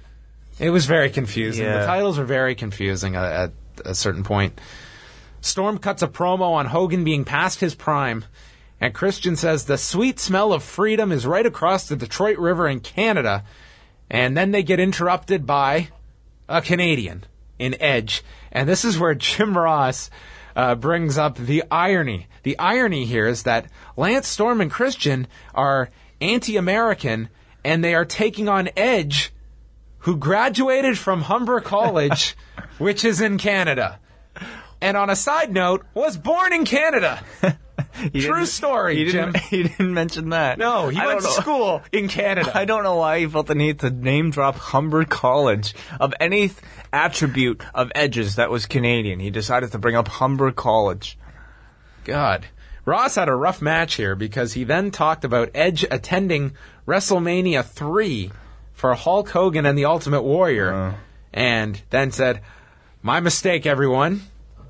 It was very confusing. Yeah. The titles were very confusing at a certain point. Storm cuts a promo on Hogan being past his prime. And Christian says the sweet smell of freedom is right across the Detroit River in Canada. And then they get interrupted by a Canadian in Edge. And this is where Jim Ross brings up the irony. The irony here is that Lance Storm and Christian are anti-American, and they are taking on Edge, who graduated from Humber College, which is in Canada. And on a side note, was born in Canada. True story, Jim. He didn't mention that. No, he went to school in Canada. I don't know why he felt the need to name drop Humber College. Of any attribute of Edge's that was Canadian, he decided to bring up Humber College. God. Ross had a rough match here because he then talked about Edge attending WrestleMania 3 for Hulk Hogan and the Ultimate Warrior. And then said, my mistake, everyone.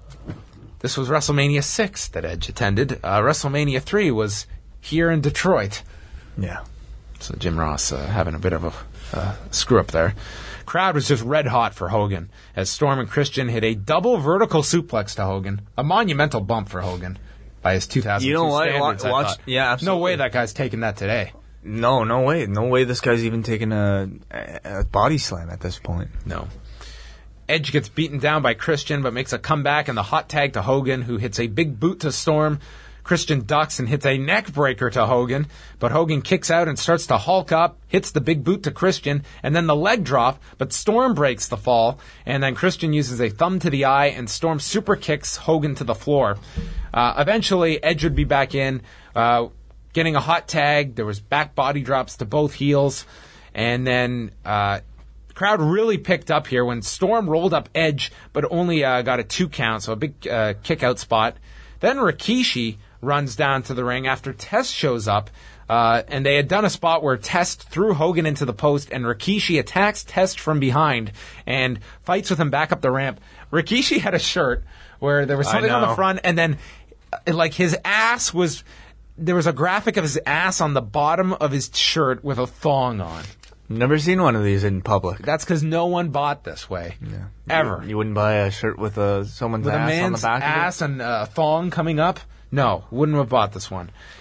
This was WrestleMania 6 that Edge attended. WrestleMania 3 was here in Detroit. Yeah. So Jim Ross having a bit of a screw-up there. Crowd was just red hot for Hogan as Storm and Christian hit a double vertical suplex to Hogan. A monumental bump for Hogan by his 2002 You know what? standards, I thought. Yeah, absolutely. No way that guy's taking that today. No way. No way this guy's even taking a body slam at this point. No. Edge gets beaten down by Christian, but makes a comeback in the hot tag to Hogan, who hits a big boot to Storm. Christian ducks and hits a neck breaker to Hogan, but Hogan kicks out and starts to Hulk up, hits the big boot to Christian, and then the leg drop, but Storm breaks the fall, and then Christian uses a thumb to the eye, and Storm super kicks Hogan to the floor. Eventually, Edge would be back in, getting a hot tag. There was back body drops to both heels, and then... crowd really picked up here when Storm rolled up Edge, but only got a 2 count, so a big kick out spot. Then Rikishi runs down to the ring after Test shows up, and they had done a spot where Test threw Hogan into the post, and Rikishi attacks Test from behind and fights with him back up the ramp. Rikishi had a shirt where there was something on the front, and then like his ass was... There was a graphic of his ass on the bottom of his shirt with a thong on. Never seen one of these in public. That's because no one bought this way. Yeah. Ever. You wouldn't buy a shirt with someone's with ass a man's on the back ass of it? and a thong coming up? No, wouldn't have bought this one.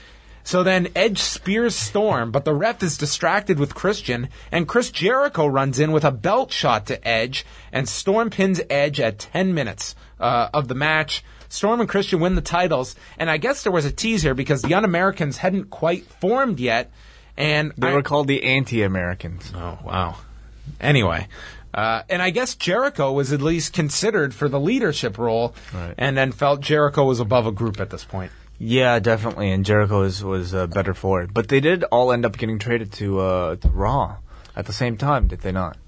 So then Edge spears Storm, but the ref is distracted with Christian, and Chris Jericho runs in with a belt shot to Edge, and Storm pins Edge at 10 minutes of the match. Storm and Christian win the titles, and I guess there was a tease here because the Un-Americans hadn't quite formed yet, and They were called the Anti-Americans. Oh, wow. Anyway, and I guess Jericho was at least considered for the leadership role, Right. and then felt Jericho was above a group at this point. Yeah, definitely, and Jericho was better for it. But they did all end up getting traded to Raw at the same time, did they not?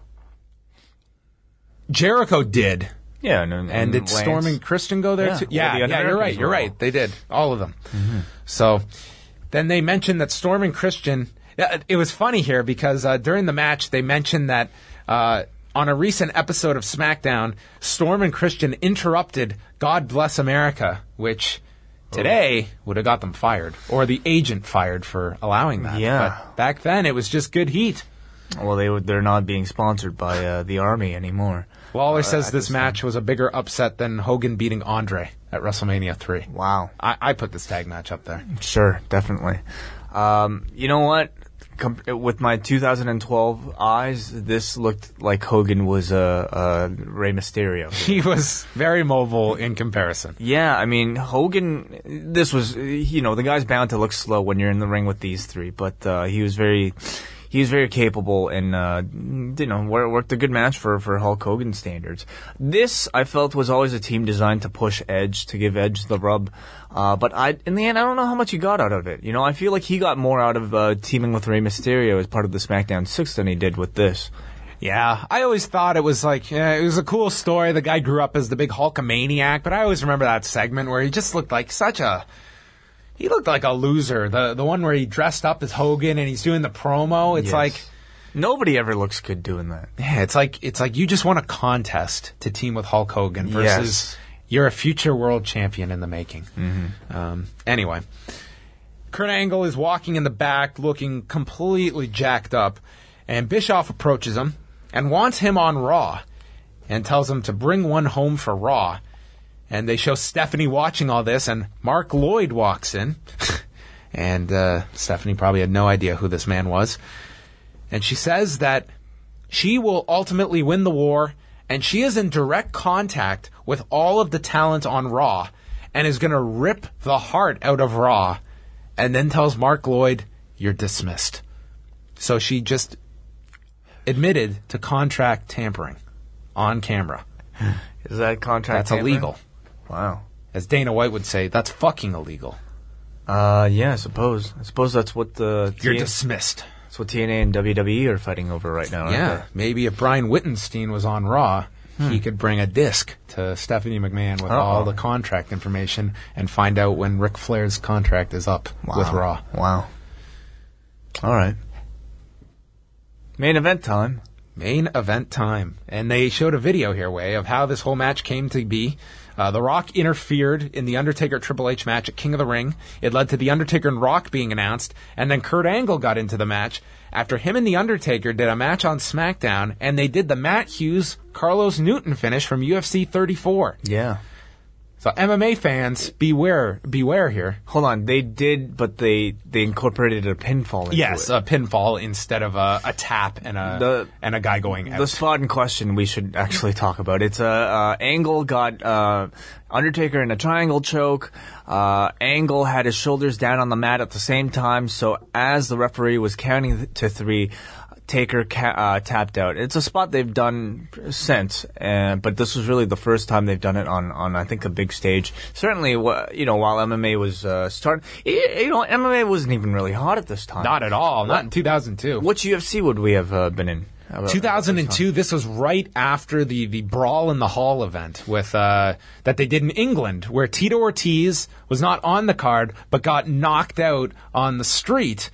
Jericho did. Yeah, And did Storm and Christian go there Yeah. too? Well, the You're Un-Americans right. You're were right. all. They did. All of them. So then they mentioned that Storm and Christian. It was funny here because during the match they mentioned that on a recent episode of SmackDown, Storm and Christian interrupted "God Bless America," which today would have got them fired, or the agent fired for allowing that. Yeah. But back then it was just good heat. Well, they're not being sponsored by the Army anymore. Lawler says this match was a bigger upset than Hogan beating Andre at WrestleMania 3. Wow. I put this tag match up there. Sure, definitely. You know what? With my 2012 eyes, this looked like Hogan was Rey Mysterio. He was very mobile in comparison. Yeah, I mean, Hogan, this was, the guy's bound to look slow when you're in the ring with these three, but he was very capable and, worked a good match for Hulk Hogan standards. This, I felt, was always a team designed to push Edge, to give Edge the rub. But in the end, I don't know how much he got out of it. I feel like he got more out of teaming with Rey Mysterio as part of the SmackDown 6 than he did with this. Yeah, I always thought it was like, it was a cool story. The guy grew up as the big Hulkamaniac, but I always remember that segment where he just looked like he looked like a loser. The one where he dressed up as Hogan and he's doing the promo. It's Yes. like, Nobody ever looks good doing that. yeah, it's like you just won a contest to team with Hulk Hogan versus Yes. you're a future world champion in the making. Anyway, Kurt Angle is walking in the back looking completely jacked up, and Bischoff approaches him and wants him on Raw and tells him to bring one home for Raw. And they show Stephanie watching all this, and Mark Lloyd walks in. And Stephanie probably had no idea who this man was. And she says that she will ultimately win the war, and she is in direct contact with all of the talent on Raw, and is going to rip the heart out of Raw, and then tells Mark Lloyd, "You're dismissed." So she just admitted to contract tampering on camera. Is that contract That's tampering? illegal. Wow. As Dana White would say, that's fucking illegal. Yeah, I suppose. I suppose that's what You're dismissed. That's what TNA and WWE are fighting over right now. aren't Yeah, they? maybe if Brian Wittenstein was on Raw, he could bring a disc to Stephanie McMahon with all the contract information and find out when Ric Flair's contract is up with Raw. Wow. All right. Main event time. Main event time. And they showed a video here, Way, of how this whole match came to be. The Rock interfered in the Undertaker Triple H match at King of the Ring. It led to the Undertaker and Rock being announced, and then Kurt Angle got into the match after him and the Undertaker did a match on SmackDown, and they did the Matt Hughes Carlos Newton finish from UFC 34. Yeah. So MMA fans, beware here. Hold on. They did, but they incorporated a pinfall into Yes, it. a pinfall instead of a tap and a guy going out. The spot in question we should actually talk about. It's Angle got Undertaker in a triangle choke. Angle had his shoulders down on the mat at the same time. So as the referee was counting to 3, Taker tapped out. It's a spot they've done since, but this was really the first time they've done it on I think a big stage. Certainly, while MMA was starting, MMA wasn't even really hot at this time. Not at all. Not in 2002. Which UFC would we have been in? 2002. This was right after the Brawl in the Hall event with that they did in England, where Tito Ortiz was not on the card but got knocked out on the street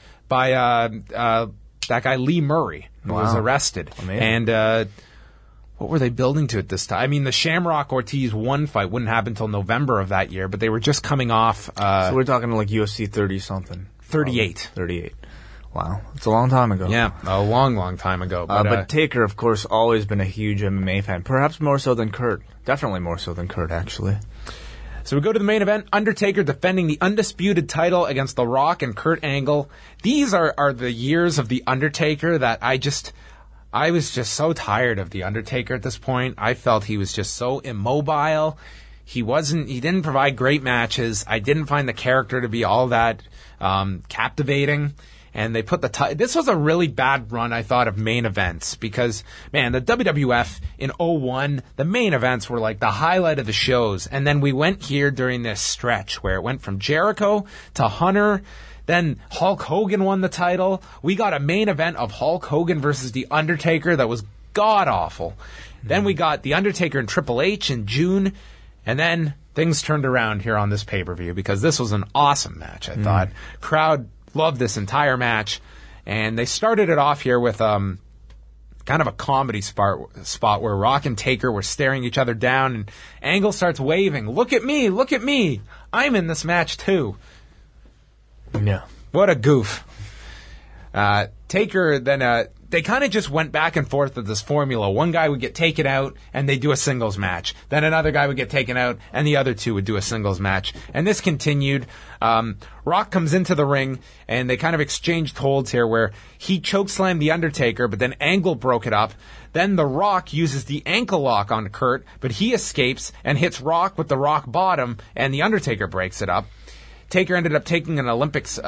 by that guy Lee Murray, who was arrested. Amazing. And what were they building to at this time? I mean, the Shamrock Ortiz 1 fight wouldn't happen until November of that year, but they were just coming off So we're talking like UFC 30-something. 38. 38. Wow. It's a long time ago. Yeah, a long time ago. But Taker, of course, always been a huge MMA fan. Perhaps more so than Kurt. Definitely more so than Kurt, actually. So we go to the main event, Undertaker defending the undisputed title against The Rock and Kurt Angle. These are the years of The Undertaker that I was just so tired of The Undertaker at this point. I felt he was just so immobile. He didn't provide great matches. I didn't find the character to be all that captivating. And they put this was a really bad run, I thought, of main events because, man, the WWF in 2001, the main events were like the highlight of the shows. And then we went here during this stretch where it went from Jericho to Hunter. Then Hulk Hogan won the title. We got a main event of Hulk Hogan versus The Undertaker that was god-awful. Then we got The Undertaker and Triple H in June. And then things turned around here on this pay-per-view because this was an awesome match, I thought. Crowd loved this entire match, and they started it off here with kind of a comedy spot where Rock and Taker were staring each other down, and Angle starts waving, look at me, I'm in this match too. Yeah. What a goof. Taker then, they kind of just went back and forth with this formula. One guy would get taken out, and they'd do a singles match. Then another guy would get taken out, and the other two would do a singles match. And this continued. Rock comes into the ring, and they kind of exchanged holds here where he chokeslammed The Undertaker, but then Angle broke it up. Then The Rock uses the ankle lock on Kurt, but he escapes and hits Rock with the Rock bottom, and The Undertaker breaks it up. Taker ended up taking an Olympics...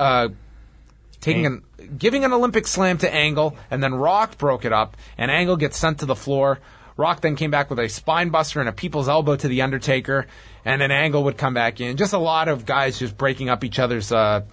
giving an Olympic slam to Angle, and then Rock broke it up, and Angle gets sent to the floor. Rock then came back with a spine buster and a people's elbow to The Undertaker, and then Angle would come back in. Just a lot of guys just breaking up each other's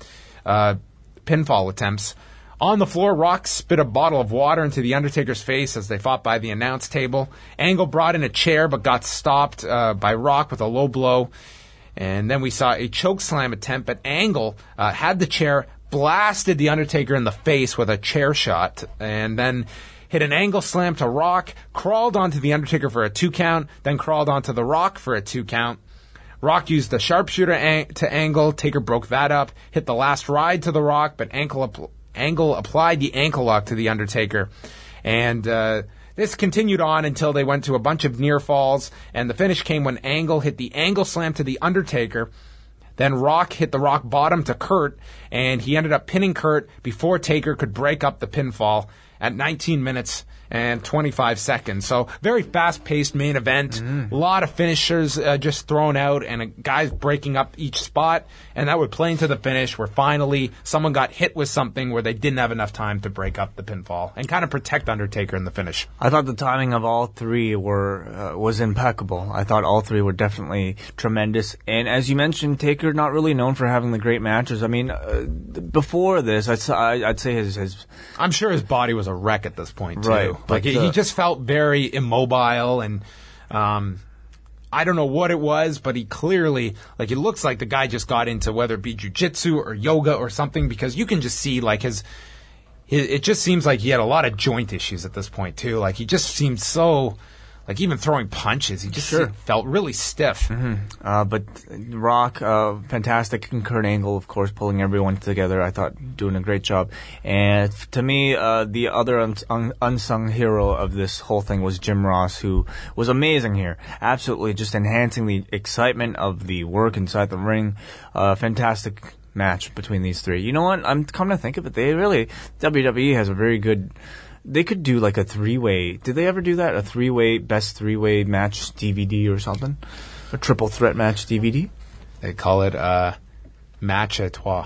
pinfall attempts. On the floor, Rock spit a bottle of water into The Undertaker's face as they fought by the announce table. Angle brought in a chair but got stopped by Rock with a low blow. And then we saw a chokeslam attempt, but Angle had the chair, blasted The Undertaker in the face with a chair shot, and then hit an angle slam to Rock, crawled onto The Undertaker for a 2 count, then crawled onto The Rock for a 2 count. Rock used the sharpshooter to Angle. Taker broke that up, hit the last ride to The Rock, but Angle applied the ankle lock to The Undertaker. And this continued on until they went to a bunch of near falls, and the finish came when Angle hit the angle slam to The Undertaker. Then Rock hit the Rock bottom to Kurt, and he ended up pinning Kurt before Taker could break up the pinfall at 19 minutes and 25 seconds. So very fast-paced main event. A lot of finishers just thrown out and guys breaking up each spot. And that would play into the finish where finally someone got hit with something where they didn't have enough time to break up the pinfall and kind of protect Undertaker in the finish. I thought the timing of all three was impeccable. I thought all three were definitely tremendous. And as you mentioned, Taker not really known for having the great matches. I mean, before this, I'd say his I'm sure his body was a wreck at this point, too. Right. Like, he just felt very immobile, and I don't know what it was, but he clearly, like, it looks like the guy just got into whether it be jiu-jitsu or yoga or something, because you can just see, like, it just seems like he had a lot of joint issues at this point, too. Like, he just seemed so... Like, even throwing punches, he just felt really stiff. But Rock, fantastic. And Kurt Angle, of course, pulling everyone together. I thought doing a great job. And to me, the other unsung hero of this whole thing was Jim Ross, who was amazing here. Absolutely just enhancing the excitement of the work inside the ring. Fantastic match between these three. You know what? I'm coming to think of it. WWE has a very good... They could do like a 3-way. Did they ever do that? A 3-way, best 3-way match DVD or something? A triple threat match DVD? They call it Match à Trois.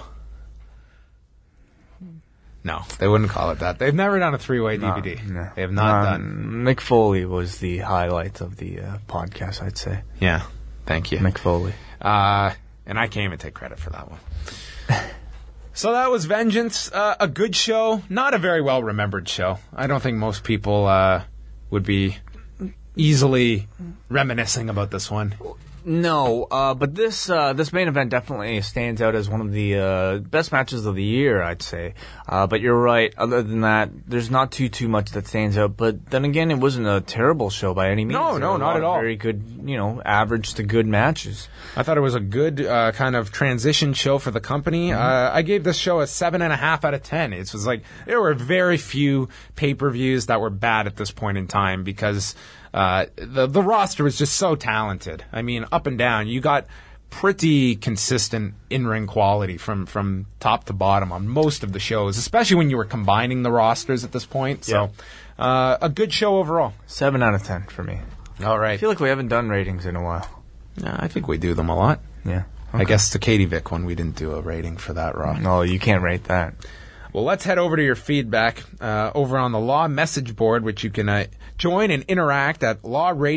No, they wouldn't call it that. They've never done a 3-way DVD. No. They have not done. Mick Foley was the highlight of the podcast, I'd say. Yeah, thank you. Mick Foley. And I can't even take credit for that one. So that was Vengeance, a good show, not a very well-remembered show. I don't think most people would be easily reminiscing about this one. No, but this main event definitely stands out as one of the best matches of the year, I'd say. But you're right. Other than that, there's not too much that stands out. But then again, it wasn't a terrible show by any means. No, not at all. Very good, average to good matches. I thought it was a good kind of transition show for the company. I gave this show a 7.5 out of 10. It was like there were very few pay-per-views that were bad at this point in time because the roster was just so talented. I mean, up and down. You got pretty consistent in-ring quality from top to bottom on most of the shows, especially when you were combining the rosters at this point. So, a good show overall. 7 out of 10 for me. All right. I feel like we haven't done ratings in a while. I think we do them a lot. Yeah. I guess the Katie Vick one, we didn't do a rating for that, Raw. No, you can't rate that. Well, let's head over to your feedback over on the Law message board, which you can join and interact at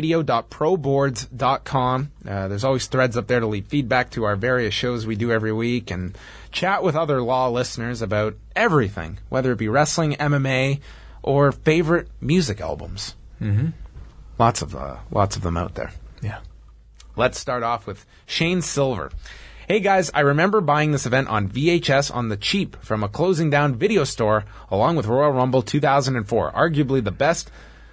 lawradio.proboards.com. There's always threads up there to leave feedback to our various shows we do every week and chat with other Law listeners about everything, whether it be wrestling, MMA, or favorite music albums. Mm-hmm. Lots of them out there. Yeah. Let's start off with Shane Silver. Hey guys, I remember buying this event on VHS on the cheap from a closing down video store along with Royal Rumble 2004. Arguably the best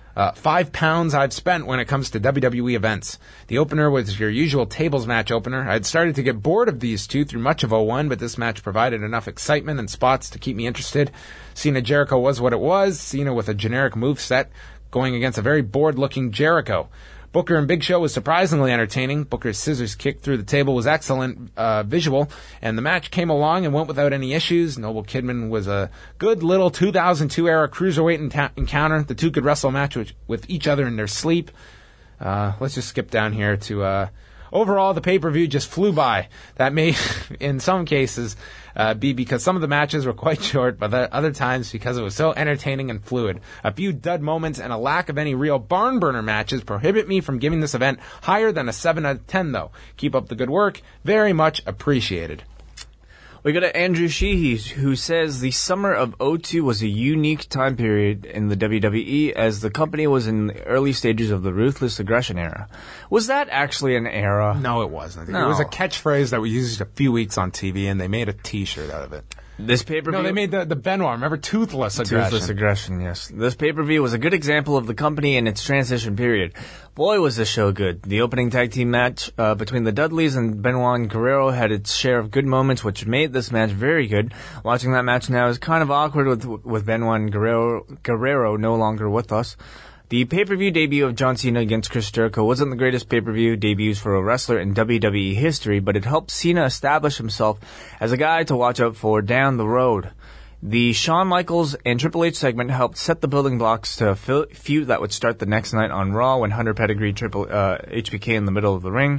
£5 I've spent when it comes to WWE events. The opener was your usual tables match opener. I'd started to get bored of these two through much of 01, but this match provided enough excitement and spots to keep me interested. Cena Jericho was what it was. Cena with a generic moveset going against a very bored-looking Jericho. Booker and Big Show was surprisingly entertaining. Booker's scissors kick through the table was excellent visual, and the match came along and went without any issues. Noble Kidman was a good little 2002-era cruiserweight encounter. The two could wrestle a match with each other in their sleep. Let's just skip down here to... Overall, the pay-per-view just flew by. That may, in some cases, be because some of the matches were quite short, but other times because it was so entertaining and fluid. A few dud moments and a lack of any real barn-burner matches prohibit me from giving this event higher than a 7 out of 10, though. Keep up the good work. Very much appreciated. We go to Andrew Sheehy, who says the summer of 02 was a unique time period in the WWE as the company was in the early stages of the Ruthless Aggression era. Was that actually an era? No, it wasn't. No. It was a catchphrase that we used a few weeks on TV, and they made a T-shirt out of it. This pay-per-view... No, they made the Benoit. Remember Toothless Aggression? Toothless Aggression, yes. This pay-per-view was a good example of the company in its transition period. Boy, was this show good. The opening tag team match between the Dudleys and Benoit and Guerrero had its share of good moments, which made this match very good. Watching that match now is kind of awkward with Benoit and Guerrero no longer with us. The pay-per-view debut of John Cena against Chris Jericho wasn't the greatest pay-per-view debuts for a wrestler in WWE history, but it helped Cena establish himself as a guy to watch out for down the road. The Shawn Michaels and Triple H segment helped set the building blocks to a feud that would start the next night on Raw when Hunter pedigreed HBK in the middle of the ring.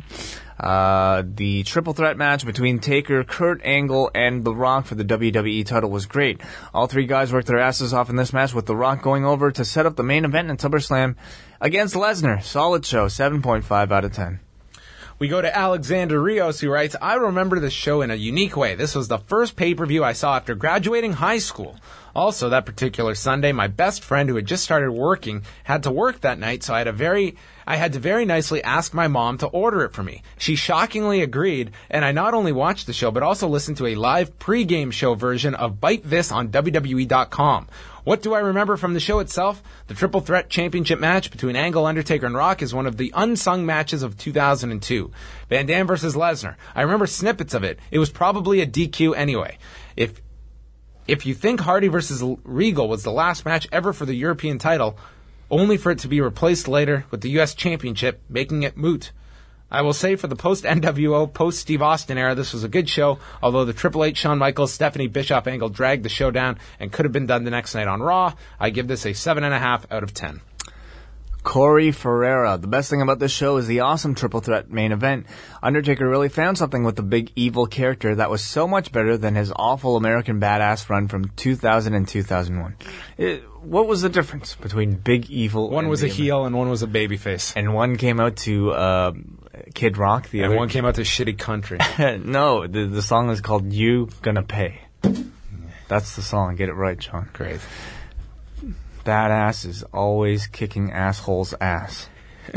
The triple threat match between Taker, Kurt Angle, and The Rock for the WWE title was great. All three guys worked their asses off in this match, with The Rock going over to set up the main event in SummerSlam against Lesnar. Solid show, 7.5 out of 10. We go to Alexander Rios, who writes, I remember this show in a unique way. This was the first pay-per-view I saw after graduating high school. Also, that particular Sunday, my best friend who had just started working had to work that night, so I had to very nicely ask my mom to order it for me. She shockingly agreed, and I not only watched the show, but also listened to a live pre-game show version of Bite This on WWE.com. What do I remember from the show itself? The Triple Threat Championship match between Angle, Undertaker, and Rock is one of the unsung matches of 2002. Van Dam versus Lesnar. I remember snippets of it. It was probably a DQ anyway. If you think Hardy versus Regal was the last match ever for the European title, only for it to be replaced later with the U.S. Championship, making it moot. I will say for the post-NWO, post-Steve Austin era, this was a good show, although the Triple H, Shawn Michaels, Stephanie Bischoff angle dragged the show down and could have been done the next night on Raw. I give this a 7.5 out of 10. Corey Ferreira. The best thing about this show is the awesome triple threat main event. Undertaker really found something with the big evil character that was so much better than his awful American Badass run from 2000 and 2001. What was the difference between big evil? One was a heel and one was a babyface. And one came out to Kid Rock. The other one came out to Shitty Country. No, the song is called You Gonna Pay. That's the song. Get it right, Sean. Great. Badass is always kicking asshole's ass.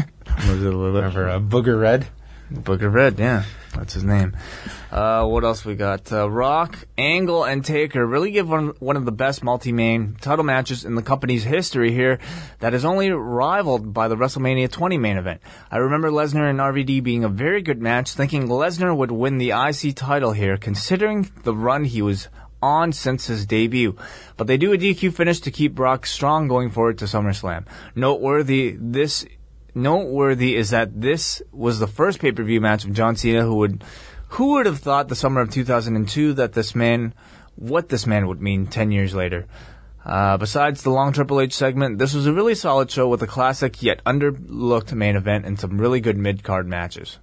Remember Booger Red? Booger Red, yeah. That's his name. What else we got? Rock, Angle, and Taker really give one of the best multi-main title matches in the company's history here that is only rivaled by the WrestleMania 20 main event. I remember Lesnar and RVD being a very good match, thinking Lesnar would win the IC title here, considering the run he was on since his debut. But they do a DQ finish to keep Brock strong going forward to SummerSlam. Noteworthy, this noteworthy is that this was the first pay-per-view match of John Cena. Who would have thought the summer of 2002 that what this man would mean 10 years later? Besides the long Triple H segment, this was a really solid show with a classic yet underlooked main event and some really good mid-card matches.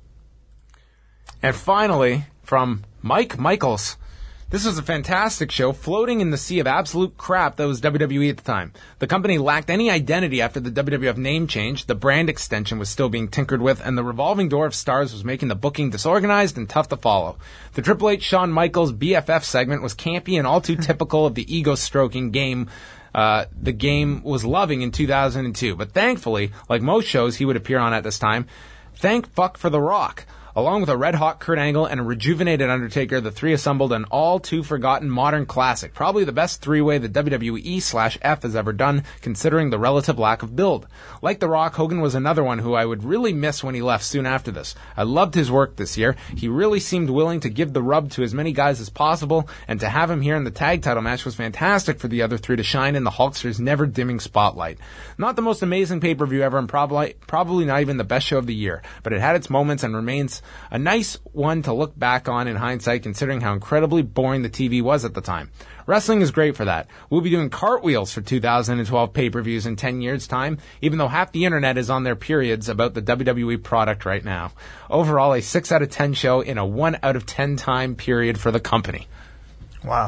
And finally, from Mike Michaels, this was a fantastic show floating in the sea of absolute crap that was WWE at the time. The company lacked any identity after the WWF name change, the brand extension was still being tinkered with, and the revolving door of stars was making the booking disorganized and tough to follow. The Triple H Shawn Michaels BFF segment was campy and all too typical of the ego-stroking game the game was loving in 2002. But thankfully, like most shows he would appear on at this time, thank fuck for The Rock. Along with a red-hot Kurt Angle and a rejuvenated Undertaker, the three assembled an all-too-forgotten modern classic, probably the best three-way the WWE/F has ever done, considering the relative lack of build. Like The Rock, Hogan was another one who I would really miss when he left soon after this. I loved his work this year. He really seemed willing to give the rub to as many guys as possible, and to have him here in the tag title match was fantastic for the other three to shine in the Hulkster's never-dimming spotlight. Not the most amazing pay-per-view ever, and probably not even the best show of the year, but it had its moments and remains a nice one to look back on in hindsight, considering how incredibly boring the TV was at the time. Wrestling is great for that. We'll be doing cartwheels for 2012 pay-per-views in 10 years' time, even though half the internet is on their periods about the WWE product right now. Overall, a 6 out of 10 show in a 1 out of 10 time period for the company. Wow.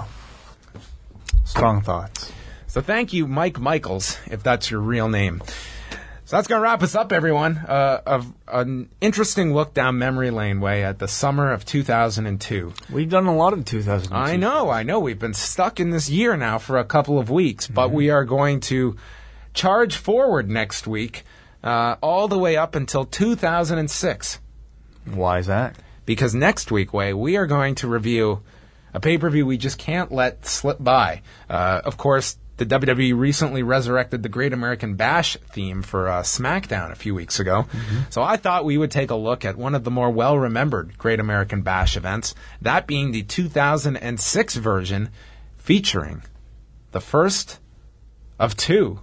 Strong thoughts. So thank you, Mike Michaels, if that's your real name. So that's going to wrap us up, everyone. An interesting look down memory lane way at the summer of 2002. We've done a lot of 2002. I know. We've been stuck in this year now for a couple of weeks, but we are going to charge forward next week all the way up until 2006. Why is that? Because next week, we are going to review a pay-per-view we just can't let slip by. Of course, the WWE recently resurrected the Great American Bash theme for SmackDown a few weeks ago. So I thought we would take a look at one of the more well-remembered Great American Bash events, that being the 2006 version featuring the first of two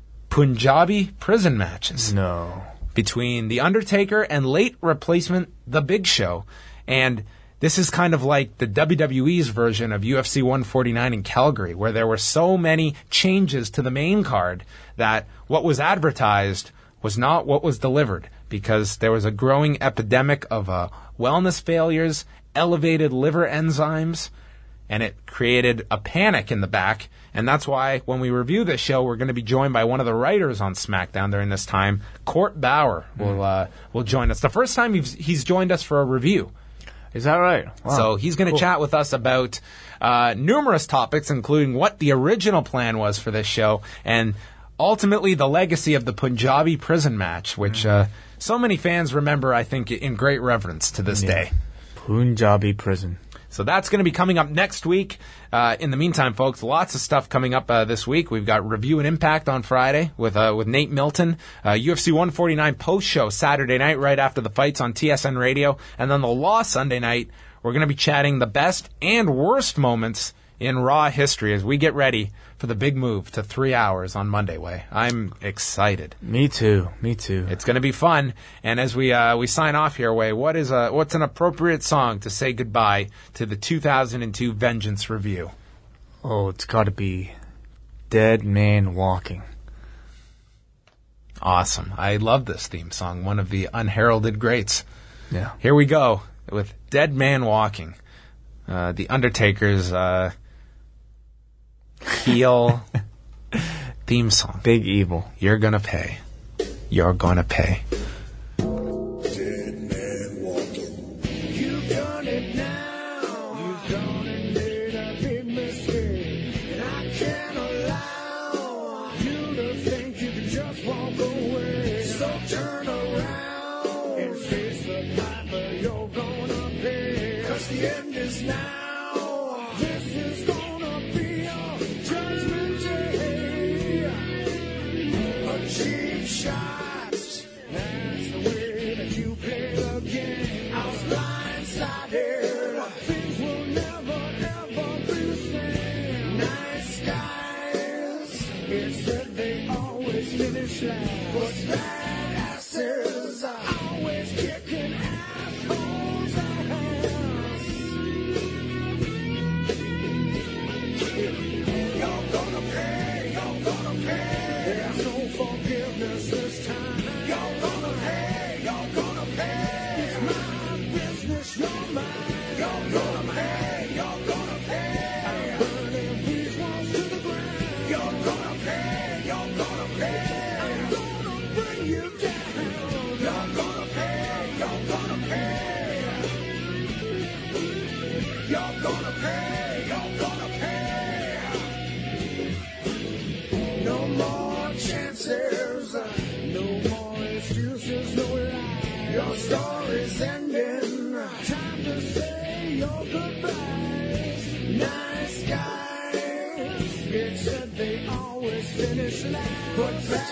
Punjabi prison matches. No. Between The Undertaker and late replacement The Big Show. And this is kind of like the WWE's version of UFC 149 in Calgary, where there were so many changes to the main card that what was advertised was not what was delivered, because there was a growing epidemic of wellness failures, elevated liver enzymes, and it created a panic in the back. And that's why when we review this show, we're going to be joined by one of the writers on SmackDown during this time. Court Bauer will join us. The first time he's joined us for a review. Is that right? Wow. So he's going to chat with us about numerous topics, including what the original plan was for this show, and ultimately the legacy of the Punjabi prison match, which so many fans remember, I think, in great reverence to this day. Punjabi prison. So that's going to be coming up next week. In the meantime, folks, lots of stuff coming up this week. We've got Review and Impact on Friday with Nate Milton. UFC 149 post-show Saturday night right after the fights on TSN Radio. And then the Law Sunday night. We're going to be chatting the best and worst moments in Raw history as we get ready for the big move to 3 hours on Monday. I'm excited. Me too. It's going to be fun. And as we sign off here, what's an appropriate song to say goodbye to the 2002 Vengeance review? Oh, it's got to be Dead Man Walking. Awesome. I love this theme song, one of the unheralded greats. Yeah. Here we go with Dead Man Walking. The Undertaker's heel theme song. Big Evil. You're gonna pay. You're gonna pay. Dead man walking. You've done it now. You've done and made a big mistake. And I can't allow you to think you can just walk away. So turn around and face the piper you're gonna pay. 'Cause the end is now. This is gonna be a judgment day. A cheap shot. picture's no lie. Your story's ending. Time to say your goodbyes. Nice guys. It said they always finish last. Put back